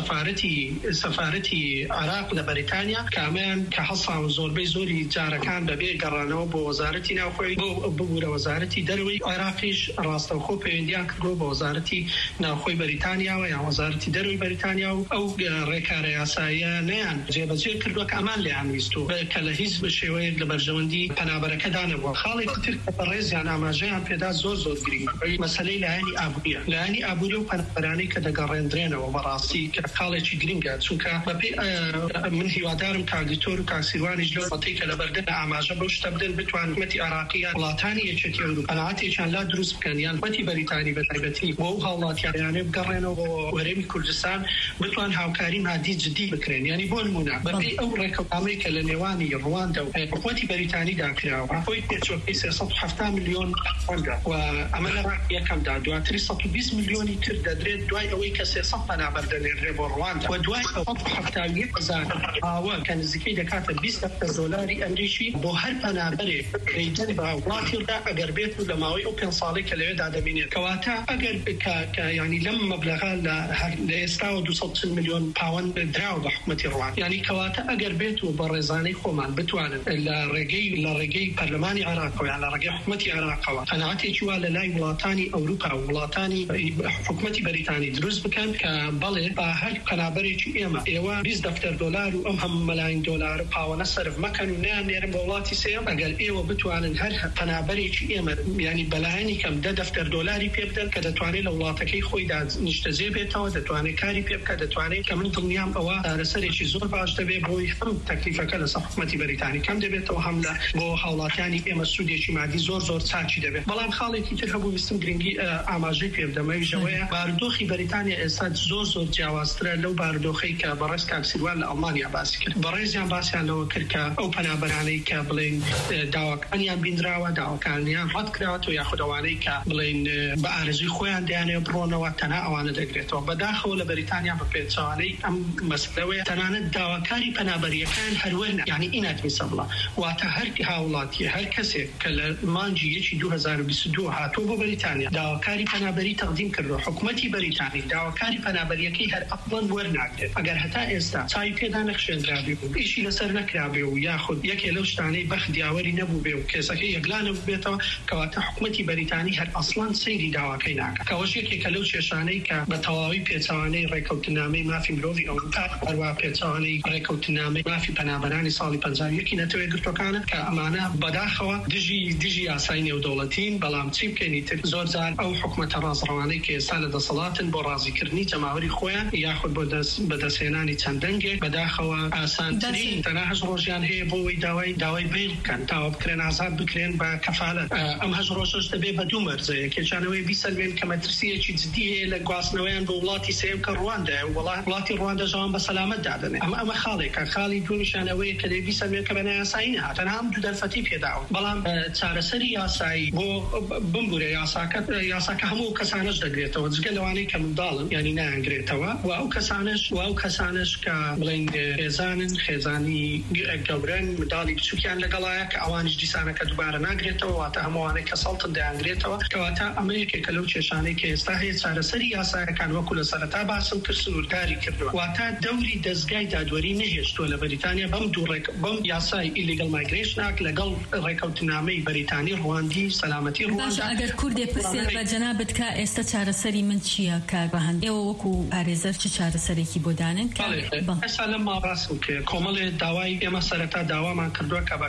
سەفارەتی عێراق لە بەریتانیا کامیان کە هەساو زۆربەی زۆری جارەکان بەبێ گەڕانەوە بۆ وەزارەتی ناوخۆی بۆ ببوورە وەزارەتی دەروی عێراقیش ڕاستەوخۆ پەیوەندیان کردووە بە وەزارەتی ناوخۆی بەریتانیاوە یان وەزارەتی دەروی بەریتانیا و ئەو ڕێکارە یاساییە نەیان جێبەجێ کردووە کە ئەمان لێیان ویستوو کە لە هیچ شێوەیەک لە بەرژەوەندی پەنابەرەکەدا نەبووە خاڵێکی تر کە بەڕێزیان ئاماژەیان پێدا زۆر گرنگ مەسەلەی لایەنی ئابووریە لایەنی ئابووری و پەنابەرانەی کە دەگەڕێندرێنەوە بەڕاستی کە خاڵێکی گرنگە چونکە من هیوادارم کاگتۆر و کاکسیروانیش لەو مەتەی کە لە بەردەم ئاماژە بەو شتە بدەن بتوان حکومەتی عێراقی وڵاتانی یەکێتی ئەوروپا قەناعەتێکیان لا دروست بکەن یان حکومەتی بەریتانی بە تایبەتی بۆ ئەو هاوڵاتیانە بگەڕێنەوە بۆ وەرەمی کوردستان بتوان هاوکاری مادی جدی بکرێن یعنی بۆ نمونە بەپێی ئەو ڕێکەوتامەی کە لە نێوانی ڕواندا و حکومەتی بەریتانی داکراوە خۆی پێچۆکەی 370 میلیۆن پاوندا و ئەمە لە یەکەمدا دواتر 120 میلیۆنی تر دەدرێت دوای ئەوەی کە 300 پەنابەر دەنێرێ بۆ ڕواندا و دوای 171,000 ئاوە کە نزیکەی دەکاتە 20 دۆلاری ئەمریکی بۆ هەر پەنابەرێک دەیدەن بە وڵاتیدا ئەگەر بێت و لە ماوەی ئەو 5 ساڵی کە لەوێدا دەبینێت کەواتە ئەگەر ینی لەم مەبلەغە لە ئێستاوە 240 میلیۆن پاوەند دراوە بە حکومەتی ڕوان یعنی کەواتە ئەگەر بێت و بە ڕێزانەی خۆمان بتوانن لە ڕێگەی پەرلەمانی عێراقەوە یان لە ڕێگەی حکومەتی عێراقەوە قەناعەتێکی وا لە لای وڵاتانی ئەوروپا و وڵاتانی حکومەتی بەریتانی دروست بکەن کە بەڵێ بە هەر پەنابەرێکی ئێوە 20 دەفتەر دۆلار و ئەم هەموو مەلاین دۆلار پاوەنە سەرف مەکەن و نێرن بە وڵاتی سێم ئەگەر ئێوە بتوانن هەر پەنابەرێکی ئێمە ینی بەلایەنی کەم 10 دەفتەر دۆلاری پێ بدەن کە دەتوانێت لە وڵاتەکەی خۆیدا نیشتەجێ بێتەوە دەتوانێت کاری پێ بکە دەتوانێت کە من دڵنیام ئەوە چارەسەرێکی زۆر باش دەبێت بۆی هەم تەکلیفەکە لە حکومەتی بەریتانی کەم دەبێتەوە هەم لە بۆ هاوڵاتیانی ئێمە سوودێکی مادی زۆر چاچی دەبێت بەڵام خاڵێکی تر هەبوو ویستم گرنگی ئاماژەی پێ بدەمەوەی ژەوەیە بارودۆخی بەریتانیا ئێستا زۆر جیاوازترە لەو بارودۆخەی کە بەڕێز کاکسیروان لە ئەڵمانیا باسی کرد بەڕێزیان باسییان لەوە کرد کە ئەو پەنابەرانەی کە بڵێن داواکانیان بینراوە داواکانیان ڕەت کراوەتەوە یاخودەوانەی کە بڵێن بە ئارزوی خۆیان دەیانێت بڕۆنەوە تەنها ئەوانە دەگرێتەوە بەداخەوە لە بەریتانیا بە پێچەوانەی ئەم مەسلەوەیە تەنانەت داواکاری پەنابەریەکان هەروەرنە یعنی ئیناتمیسە بڵە واتە هەر هاوڵاتی هەر کەسێک کە لە مانجی 2022 هاتووە بۆ بەریتانیا داواکاری پەنابەری تەقدیم کردو حکومەتی بەریتانی داواکاری پەنابەریەکەی هەر ئەقڵەن وەرناگرێت ئەگەر هەتا ئێستا چای پێدا نەخشێنرابێ و ئیشی لەسەر نەکرابێ و یاخود یەکێ لەو شتانەی بەخت دیاوەری نەبوو بێ و کێسەکەی یەکلا نەبوو بێتەوە کەواتە حکومەتی بەریتانی هەر ئەسڵان سەیری داواکەی ناکات کەوەش یەکێکە لەو کێشانەی کە بە تەواوی پێچەوانەی ڕێکەوتنامەی مافی مرۆڤی ئەوروپا هەروە پێچەوانەی ڕێکەوتنامەی مافی پەنابەرانی ساڵی 51 نەتەوەی گرتوەکانە کە ئەمانە بەداخەوە دژی یاسای نێودەوڵەتین بەڵام چی بکەنی تر زۆر جار ئەو حکومەتە ڕازڕەوانەی کە ئێستا لە دەسەڵاتن بۆ ڕازیکردنی جەماوەری خۆیان یاخود بۆ بەدەستهێنانی چەند دەنگێک بەداخەوە ئاسانترین تەنها 8 ڕۆژیان هەیە بۆ داوای بیل بکەن داوا بکرێن ئازاد بکرێن بە کەفالەت ئەم 8 ڕۆژەش دەبێت بە دوو مەرجەیە کێچانەوەی بیسەلمێن کە مەترسیەکی جدی هەیە لە گواستنەوەیان بە وڵاتی سێم کە ڕواندایە وڵاتی ڕواندا ژەوان بە سەلامەت دادنێ ئەمە خاڵێکە خاڵی دوونیشانەوەی کە دەبی بیسەلمێن کە بەنای یاسایی نەهات تەنها ئەم دوو دەرفەتی پێداوە بەڵام چارەسەری یاسایی بۆ بمبورە یاساکە هەموو کەسانش دەگرێتەوە جگە لەوانەی کە منداڵن ینی نایانگرێتەوە و ئەو کەسانش کە بڵێن خێزانی گەورن منداڵی بچووکیان لەگەڵایە کە ئەوانش دیسانەکە دووبارە ناگرێتەوە واتە هەمووانەی کە سەڵتن دەیانگرێتەوە کەواتە ئەمە یەکێکە لەو کێشانەی کە ئێستا هەیە چارەسەری یاسایەکان وەکو لە سەرەتا باسم کرد سنوورداری کردووە واتە دەوری دەستگای دادوەری نەهێشتووە لە بەریتانیا بەم یاسای ئیلیگەل مایگریشناک لەگەڵ ڕێکەوتنامەی بەریتانی ڕواندی سەلامەتی ڕواندا ئەگەر کوردێ پرسێ بە جەنابەت کە ئێستا چارەسەری من چییە کارڕەهەن ئێوە وەکو پارێزەر چ چارەسەرێکی بۆ دانن ئێستا لەم ماڕاستم کە کۆمەڵێ داوای ئێمە سەرەتا داوامان کردووە کە بە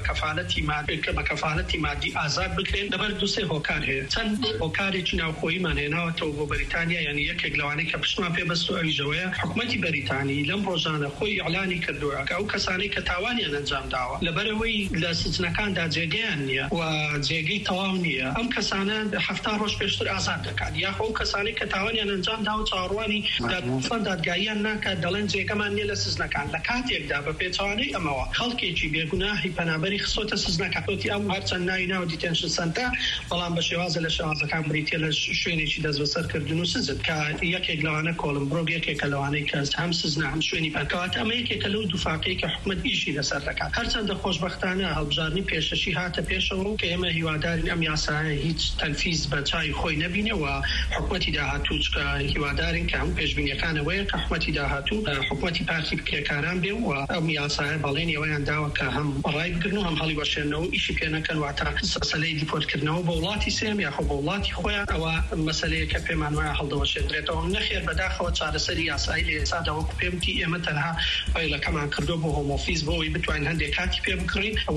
کەفالەتی مادی ئازاد بکرێن لەبەر دووسێ هۆکار هەیە چەند هۆکارێکی ناوخۆییمان هێناوەتەوە بۆ بەریتانیا یعنی یەکێک لەوانەی کە پشتمان پێبەستووە ئەویژەوەیە حکوومەتی بەریتانی لەم ڕۆژانە خۆی ئیعلانی کردووە کە ئەو کەسانەی کە تاوانیان ئەنجام داوە لەبەرەوەی لە سجنەکاندا جێگەیان نییە و جێگەی تەواو نییە ئەم کەسانە 7 ڕۆژ پێشتر ئازاد دەکات یاخۆ ئەو کەسانەی کە تاوانیان ئەنجام داوە چاڕوانی دادگاییان ناکات دەڵێن جێگەمان نییە لە سزنەکان لە کاتێکدا بە پێچوانەی ئەمەوە خەڵکێکی بێگوناهی پەنابەری خسۆتە سزنەکەوتی ئەم هەرچەند ناو دیتێنشن سەنتە بەڵام بە شێوازە لە شێوازەکان بریتە لە شوێنێکی دەست بەسەرکردن و سزت کە یەکێک لەوانە کۆلمبرۆگ یەکێکە لەوانەی کە هەم سزنە هەم شوێنی پەکەوات ئەمە یەکێکە لەو دووفاقەی کە حکوومەت ئیشی لەسەر دەکات هەرچەندە خۆشبەختانە هەڵبژاردننی پێشەشی هاتە پێشەوە کە ئێمە هیوادارین ئەم یاسایە هیچ تەنفیز بە چای خۆی نەبینێ و حکوومەتی داهاتوو کە هیوادارین کە هەموو پێشبینیەکانەوەیە کە حکوومەتی داهاتوو حکوومەتی پارتی بکێکاران بێ و ئەم یاسایە بەڵێن ئەوەیان داوە کە هەم ڕای بگرن و هەم هەڵی بەشێنەوە ئیشی پێ نەکەن واتە مەسەلەی دیپۆرتکردنەوە بە وڵاتی سێم یاخۆ بە وڵاتی خۆیان ئەوە مەسەلەیە کە پێمان وایە هەڵدەوەشێنرێتەوە نەخێر بەداخەوە چارەسەری یاسایی لە ئێستا داوەکو پێمتی ئێمە تەنها فایلەکەمان کردو بۆ هۆمۆفیز بۆەوەی بتوانین هەندێک کاتی پێ بکڕین و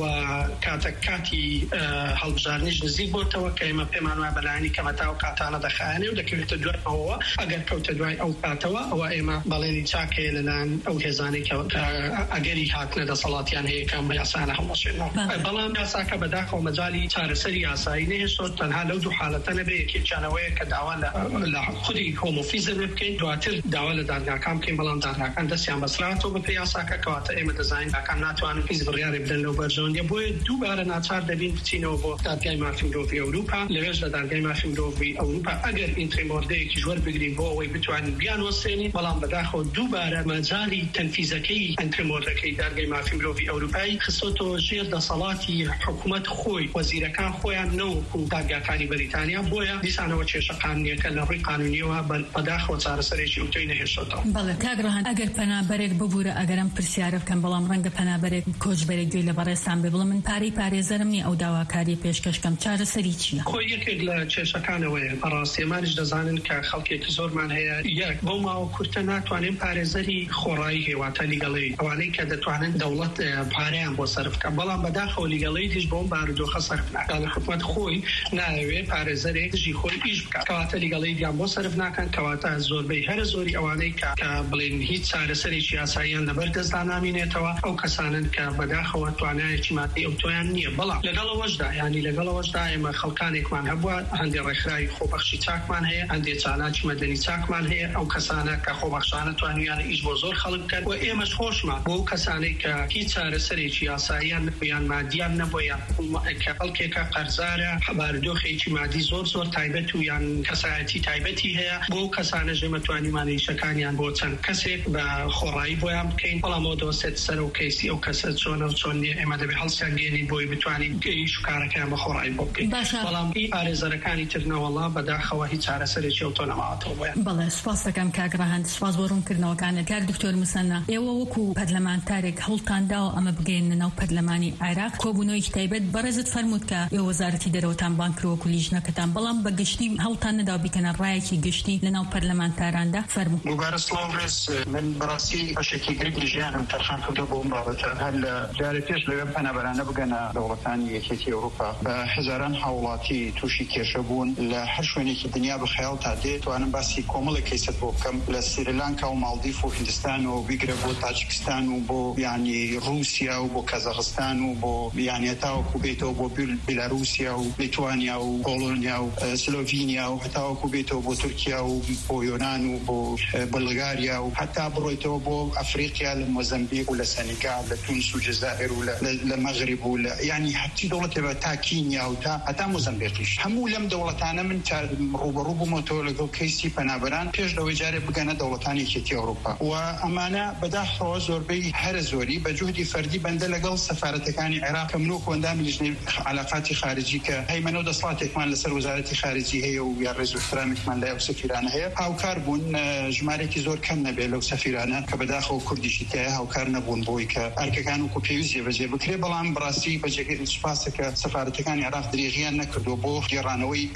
کاتی هەڵبژاردنیش نزیک بۆتەوە کە ئێمە پێمان وایە بەلایەنی کەمەتا و کاتانە دەخایەنێ و دەکەوێتە دوایەوە ئەگەر کەوتە دوای ئەو کاتەوە ئەوە ئێمە بەڵێنی چاکەیە لەلایەن ئەو هێزانەی کە ئەگەری هاتنە دەسەڵاتیان هەیە کە یاسانە هەڵەشێنەوە بەڵام یاساکە بەداخەوە مەجالی چارەسەری یاسایی نەهێشتۆ تەنها لەو دوو حالەتە نەبێ یەکێکیانەوەیە کە داوا لە خودی هۆمۆفیزە بکەین دواتر داوا لە دادگاکان بکەین بەڵام دادگاکان دەستیان بەسراتەوە بە پێی یاساکە کەواتە ئێمە دەزانین داکان ناتوانن هیچ بڕیارێک بدەن لەو بەرژەوەندیە بۆیە دووبارە ناچار دەبین بچینەوە بۆ دادگای مافی مرۆڤی ئەوروپا لەوێش لە دادگای مافی مرۆڤی ئەوروپا ئەگەر ئینتریمۆردەیەکی ژوەر بگرین بۆ ئەوەی بتوانین بیانوەسێنین بەڵام بەداخەوە دووبارە مەجالی تەنفیزەکەی ئینتریمۆردەکەی دادگای مافی مرۆڤی ئەوروپایی خستۆتەوە ژێر دەسەڵاتی حکوومەت خۆی وەزیرەکان خۆیان نەوەکو دادگاکانی بەریتانیا بۆیە دیسانەوە کێشەقانونیەکە لە ڕووی قانونیەوە بەداخەوە چارەسەرێکی ئوتۆی نەهێشتەوە بەڵێ کاگڕەهان ئەگەر پەنابەرێک ببوورە ئەگەرم پرسیارە بکەم بەڵام ڕەنگە پەنابەرێک کۆچبەرێک گوێی لە بەڕێستان بێ بڵێ من پارەی پارێزەرم نیە ئەو داواکاری پێشکەشکەم چارەسەری چییە خۆی یەکێک لە کێشەکانەوەیە بەڕاستی ئێمانیش دەزانن کە خەڵکێکی زۆرمان هەیە یەک بەو ماوە کورتە ناتوانین پارێزەری خۆڕایی هێواتە لیگەڵی ئەوانەی کە دەتوانن دەوڵەت پارەیان بۆ سەرف بکەن بەڵام بەداخەوە لیگەڵی دیش بۆم بارودۆخە سەرف ناکات حکوومەت خۆی ناوێ پارێزەرێک دژی خۆی ئیش بکات کەواتە لیگەڵی دیان بۆ سەرف ناکەن کەواتە زۆربەی هەر زۆری ئەوانەی کە بڵێن هیچ چارەسەرێکی یاساییان لەبەر دەستدا نامێنێتەوە ئەو کەسانن کە بەداخەوە توانایەکی مادی ئەوتۆیان نییە بەڵام لەگەڵەوەشدا ینی لەگەڵەوەشدا ئێمە خەڵکانێکمان هەبووە هەندێک ڕێکخراوی خۆبەخشی چاکمان هەیە هەندێک چالاکی مەدەنی چاکمان هەیە ئەو کەسانە کە خۆبەخشانە توانیانە ئیش بۆ زۆر خەڵک بکەن و ئێمەش خۆشمان بۆ کەسانەی کە هیچ چارەسەرێکی یاساییان نەبوویان مادیان نەبوویان کە خەڵکێکە قەرزارە بارودۆخێکی مادی زۆر تایبەت و یان کەسایەتی تایبەتی هەیە بۆ کەسانە ژێمە توانیمان ئیشەکانیان بۆ چەند کەسێک بە خۆڕایی بۆیان بکەین بەڵام ئەو دۆسێت سەر و کەیسی ئەو کەسە چۆنە و چۆن نیە ئێمە دەبێت هەڵسیان گێنین بۆی بتوانین ئیش و کارەکەیان بە خۆڕایی بۆ بکەین بەڵام پارێزەرەکانی ترنەوەڵا بەداخەوە هیچ چارەسەرێکی ئەوتۆ نەماوەتەوە بۆیان بەڵێ سوپاس دەکەم کاگڕەهان سوپاس بۆ ڕوونکردنەوەکانت کاک دکتۆر موسەنا ئێوە وەکو پەرلەمانتارێک هەوڵتانداوە ئەمە بگەێنە ناو پەرلەمانی عێراق کۆبوونەوەیەکی تایبەت بەڕێزت فەرمووت کە ئێوە وەزارەتی دەرەوەتان بانکرۆوەکو لیژنەکەتان بەڵام بە گشتی هەوڵتان نەدا بیکەنە ڕایەکی گشتی لە ناو پەرلەمانتاراندا فەرموو دووبارە سڵاو ڕێز من بەڕاستی بەشێکی گرنگی ژیانم تەرخان کردو بۆ ئەم بابەتە هەر لە جارێ پێش لەوێ پەنابەرانە بگەنە دەوڵەتانی یەکێتی ئەوروپا بە هەزاران هاوڵاتی تووشی کێشە بوون لە هەر شوێنێکی دنیا بەخەیاڵ تا دێت توانم باسی کۆمەڵێک کەیسەت بۆ بکەم لە سریلانکا و مالدیف و هیندستان و بیگرە بۆ تاجیکستان و بۆ یعنی رووسیا و بۆ کازاخستان و بۆ یعنی هەتاوەکو بێتەوە بۆ بیلاروسیا و لیتوانیا و پۆڵۆنیا و سلۆڤینیا و هەتاوەکو بێتەوە بۆ تورکیا و بۆ یۆنان و بۆ بەڵگاریا و هەتا بڕۆیتەوە بۆ ئەفریقیا لە مۆزەمبیق و لە سەنیگال لە تونس و جەزائیر و لە مەغرب و یعنی هەرچی دەوڵەتێ بە تا کینیا و تا هەتا مۆزەمبیقیش هەموو لەم دەوڵەتانە من ڕوبەڕوو بوومەوە لەگەڵ کەیسی پەنابەران پێش لەوەی جارێ بگەنە دەوڵەتانی یەکێتی ئەوروپا و ئەمانە بەداخەوە زۆربەی هەر زۆری بە جوهدی فەردی بەندە لەگەڵ سەفارەتەکانی عێراق کە منۆ کۆندامی لیژنەی علاقاتی خارجی کە هەیمەنە و دەسڵاتێکمان لەسەر وەزارەتی خارجی هەیە و یا ڕێز و احترامێکمان لای ئەو سەفیرانە هەیە هاوکار بوون ژمارەی زۆر کەم نەبێت لەو سەفیرانە کە بەداخەوە کوردیشی تایە هاوکار نەبوون بۆی کە ئەرکەکان وەکو پێویست جێبەجێ بکرێ بەڵام بەڕاستی بەجێگەی سوپاسە کە سەفارەتەکانی عێراق درێژیان نەکردو بۆ گێڕانەوەی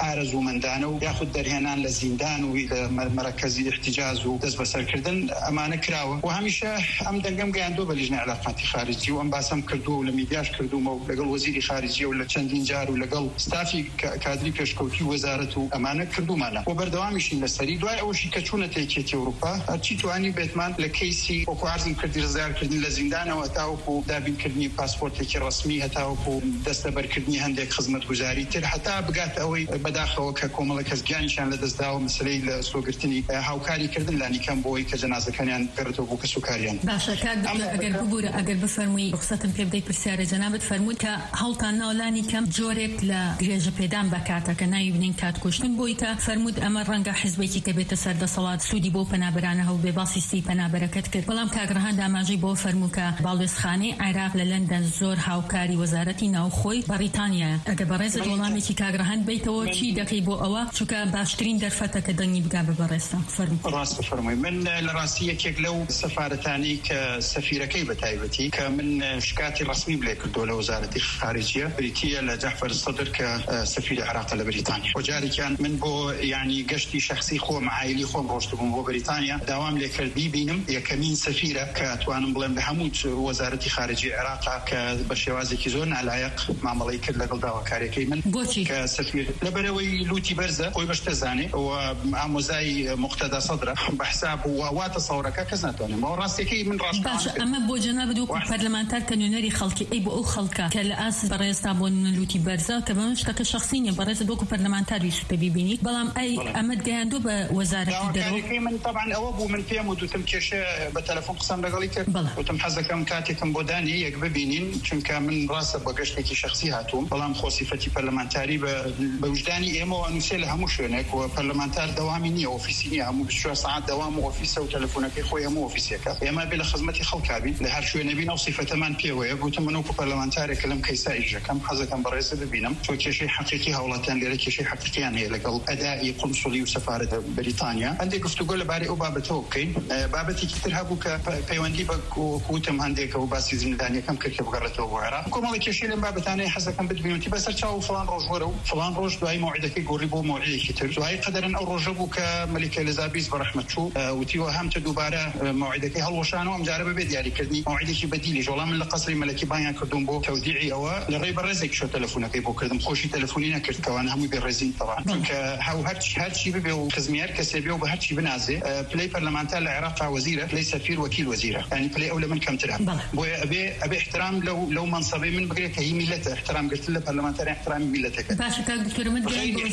ئارەزومەندانە و یاخود دەرهێنان لە زیندان و مەرکەزی احتجاز و دەست بەسەرکردن ئەمانە کراوە و هەمیشە ئەم دەنگەم گەیاندووە بە لیژنەی علاقاتی خارجی و ئەم باسم کردووە و لە میدیاش کردوومە و لەگەڵ وەزیری خارجیە و لە چەندین جار و لەگەڵ ستافی کادری پێشکەوتی وەزارەت و ئەمانە کردومانە و بەردەوامیشین لەسەری دوای ئەوەشی کە چوونە تێکێتی ئەوروپا هەرچی توانی بێتمان لە کەیسی وەکو عەرزم کردی ڕزگارکردن لە زیندانەوە هەتاوەکو دابینکردنی پاسپۆرتێکی ڕەسمی هەتاوەکو دەستەبەرکردنی هەندێک خزمەتگوزاری تر هەتا بگات ئەوەی بەداخەوە کە کۆمەڵە کەس گیانیشان لەدەستداوە مەسەلەی لە سۆگرتنی هاوکاری کردن لانیکەم بۆی کە جەنازەکانیان گەڕێتەوە بۆ کەسوکاریان. باشە ئەگەر ببوورە ئەگەر بفەرمووی ڕخسەتم پێ بدەیت پرسیارە جەنابەت فەرمووت کە هەڵتان ناو لانیکەم جۆرێک لە درێژە پێدان بکاتە کە ناوی بنین کاتکوشتن بۆی کە فەرمووت ئەمە ڕەنگە حیزبێکی کە بێتە سەردەسەڵات سوودی بۆ پەنابەرانە هەو بێ باسی سی پەنابەرەکەت کرد بەڵام کاگڕەهان داماژەی بۆ فەرموو کە باڵێزخانەی عێراق لە لەندەن زۆر هاوکاری وەزارەتی ناوخۆی بەریتانیا ئەگە بەڕێزت وەڵامێکی کاگڕەهان بیتەوە چی دەکەی بۆ ئەوە چونکە باشترین دەرفەتە کە دەنگی بگا بە بەڕێستا فەرموو. ڕاست بفەرمووی من لە ڕاستی یەکێک لەو سەفارەتانی کە سەفیرەکەی بەتایبەتی کە من شکاتی ڕسمی بڵێ کردو لە وەزارەتی خارجیە بریتیە لە جەعفەر سەدر کە سەفیری عێراق لە بریتانیا و جارێکیان من بۆ یعنی گەشتی شەخسی خۆم عائیلی خۆم ڕۆشتبووم بۆ بریتانیا داوام لێ کرد بیبینم یەکەمین سەفیرە کە توانم بڵێم لە هەموو وەزارەتی خارجی عێراق کە بە شێوازێکی زۆر نالایق مامەڵەی کرد لەگەڵ داواکاریەکەی من کە سەفیر لەبەرەوەی لوتی بەرزە خۆی بەشتە زانێ و ئامۆزای مقتەدا سەدرە بەحساب و واتە سەورەکە کەس ناتوانێت بەڵام ڕاستیەکەی من ڕاست باشە ئەمە بۆ جەنابەت وەکو پەرلەمانتار کە نوێنەری خەڵکی ئەی بۆ ئەو خەڵکە کە لە ئاس بەڕێستا بۆ لوتی بەرزە کە بەمە شتەکە شەخسی نیە بەڕێزت وەکو پەرلەمانتاروی سوتە بیبینیت بەڵام ئەی ئەمەت گەیاندوو بە وەزارەتی دەرەوە من طبعا ئەوە بوو من پێم وتم کێشە بە تەلەفۆن قسەم لەگەڵی کرد وتم حەزەکەم کاتێکم بۆ دانی یەک ببینین چونکە من ڕاستە بە گەشتێکی شەخسی هاتووم بەڵام خۆسیفەتی پەرلەمانتاری بە وجدانی ئێمەوە نووسێ لە هەموو شوێنێک و پەرلەمانتار دەوامی نییە ئۆفیسی نییە هەموو 24 ساعت دەوام و ئۆفیسە و تەلەفۆنەکەی خۆی هەموو ئۆفیسەکە ئێمە بێ لە خزمەتی خەڵکابین لە هەر شوێنە بین ئەو سیفەتەمان پێوەیە گوتم من وەکو پەرلەمانتارێک لەم کەیسا ئیژەکەم حەزەکەم بەڕێزە ببینم چۆن کێشەی حەقیقی هەوڵاتیان لێرە کێشەی حەقیقیان هەیە لەگەڵ ئەدای قونسولی و سەفارەتە بریتانیا هەندێک گفتوگۆ لەبارەی ئەو بابەتەوە بکەین بابەتێکی تر هەبوو کە پەیوەندی بە کوتم هەندێکە و باسی زیندانیەکەم کرد کە بگەڕێتەوە بۆ عێراق کۆمەڵی کێشەی لەم بابەتانەی حەزەکەم بتبینوتی بەسەر چاو فڵان ڕۆژ وەرە و فڵان ڕۆژ دوای موعدەکەی گۆڕی بۆ موعدێکی تر دوای قەدەرن ئەو ڕۆژە بوو کە مەلیکە ئەلیزابێت بەڕەحمەت چوو وتیوە هەمتە دووبارە موعدەکەی هەڵوەشانەوە ئەمجارە بەبێ دیاریکردنی موعدێکی بەدیلی جوڵا من لە قەسری مەلەکی بانیان کردوم بۆ تەودیعی ئەوە لە ڕێی بەڕێزێک شۆ تەلەفۆنەکەی بۆ کردم خۆشی تەلەفۆنی نەکرد کەوان هەمووی بێڕێزین طبعا چونکە هەرچی ببێ و خزمیار کەسێ بێ و بە هەرچی بنازێ پلەی پەرلەمانتار لە عێراق وەزیرە پلەی سەفیر وەکیل وەزیرە یعنی پلەی ئەو لە من کەمترە بۆیە ئەبێ احترام لەو منسەبەی من بگرێت کە هی میلەتە احترام گرتن لە پەرلەمانتار احترامی میلەتەکە باشە کاک دکتۆرمت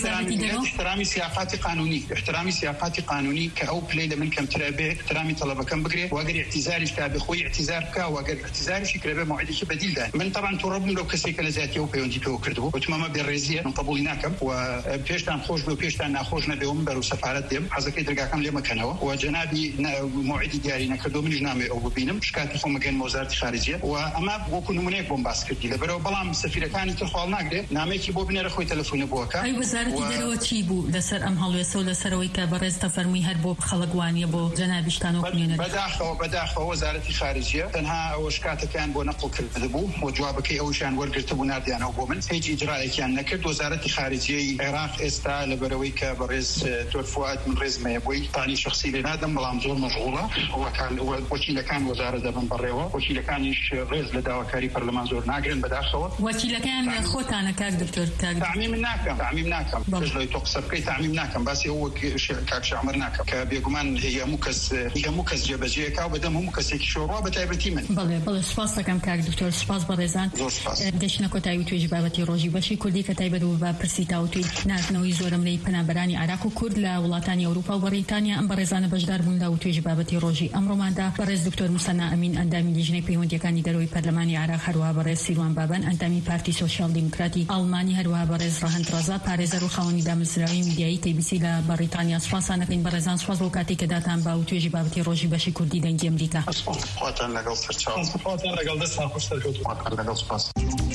احترامی سیاقاتی قانونی کە ئەو پلەی لە من کەمترە بێ احترامی طلبەکەم بگرێت واگەر اعتیزاریش کا بخۆی اعتیزار بکە واگەر اعتیزاریشی کرێ بێ موعدێکی بەدیل دا من طبعا توڕبم لەو کەسێکە لە زیاتیە و پەیوەندی پێوە کردبوو وتمەمە بێڕێزیە من قبولی ناکەم و پێشتان خۆش بێ و پێشتان ناخۆش نەبێ و من بەرەو سەفارەت دێم حەزەکەی دەرگاکەم لێ مەکەنەوە و جەنابی موعدی دیاری نەکردو منیش نامێ ئەو ببینم شکاتی خۆم گەن وەزارەتی خارجیە و ئەمە وەکو نمونەیەک بۆم باس کردی لەبەرەوە بەڵام سەفیرەکانی تر خۆڵ ناگرێت نامەیەکی بۆ بنێرە خۆی تەلەفۆنە بۆکە ئەی وەزارەتی دەرەوە چی بوو لەسەر ئەم هەڵوێسە و لەسەرەوەی کە بەڕێز تەفەرمووی هەر بۆ خەڵکوانیە بۆ جەنابیشتانەوە بنێنە بەداخەوە وەزارەتی خارجیە تەنها ئەوە شکاتەکان بۆ نەقڵ کرده بوو و جوابەکەی ئەوشان وەرگرتە بوو نردیانەوە بۆ من هیچ ئیجرایەکیان نەکرد وەزارەتی خارجیەی عێراق ئێستا لەبەرەوەی کە بەڕێز دکتۆر فواد من ڕێزمەیە بۆی تانی شخصی لێ نادەم بەڵام زۆر مەشغوڵە وەکیلەکان وەزارە دەبن بەڕێوە وەکیلەکانیش ڕێز لە داواکاری پەرلەمان زۆر ناگرن بەداخەوە وەکیلەکان خۆتانە کاک دکتۆر تعمیم ناکەم پێشلەوەی تۆ قسە بکەی تعمیم ناکەم باسی ئەو کاک شەعمەر ناکەم کە بێگومان هەموو کەس جێبەجێیەکا و بەدەم هەموو کەسێکی شۆڕوا بە تایبەتی من بەڵێ سپاس دەکەم کاک دکتۆر سپاس بەڕێزان گەشتنە کۆتایی توێژی بابەتی ڕۆژی بەشی کوردی کە تایبەت بوو بە پرسی تاوتوی نردنەوەی زۆرم لەی پەنابەرانی عێراق و کورد لە وڵاتانی ئەوروپا و بەریتانیا ئەم بەڕێزانە بەشدار بوون لە توێژی بابەتی ڕۆژی ئەمڕۆماندا بەڕێز دکتۆر موسەنا ئەمین ئەندامی لیژنەی پەیوەندیەکانی دەرەوەی پەرلەمانی عێراق هەروەها بەڕێز سیروان بابان ئەندامی پارتی سۆشیال دیموکراتی ئەڵمانی هەروەها بەڕێز ڕەهەند ڕەزا پارێزەر و خاوەنی دامەزراوی میدیایی تیبیسی لە بەریتانیا سوپاسانەکەین بەڕێزان سوپاس بۆ کاتێک کە داتان با توێژی بابەتی ڕۆژی بەشی کوردی دەنگی ئەمریکا خواتان لەگەڵ سەرچاو خواتان لەگەڵ دەستان خۆش دەرکەوتوە لەگەڵ سپاس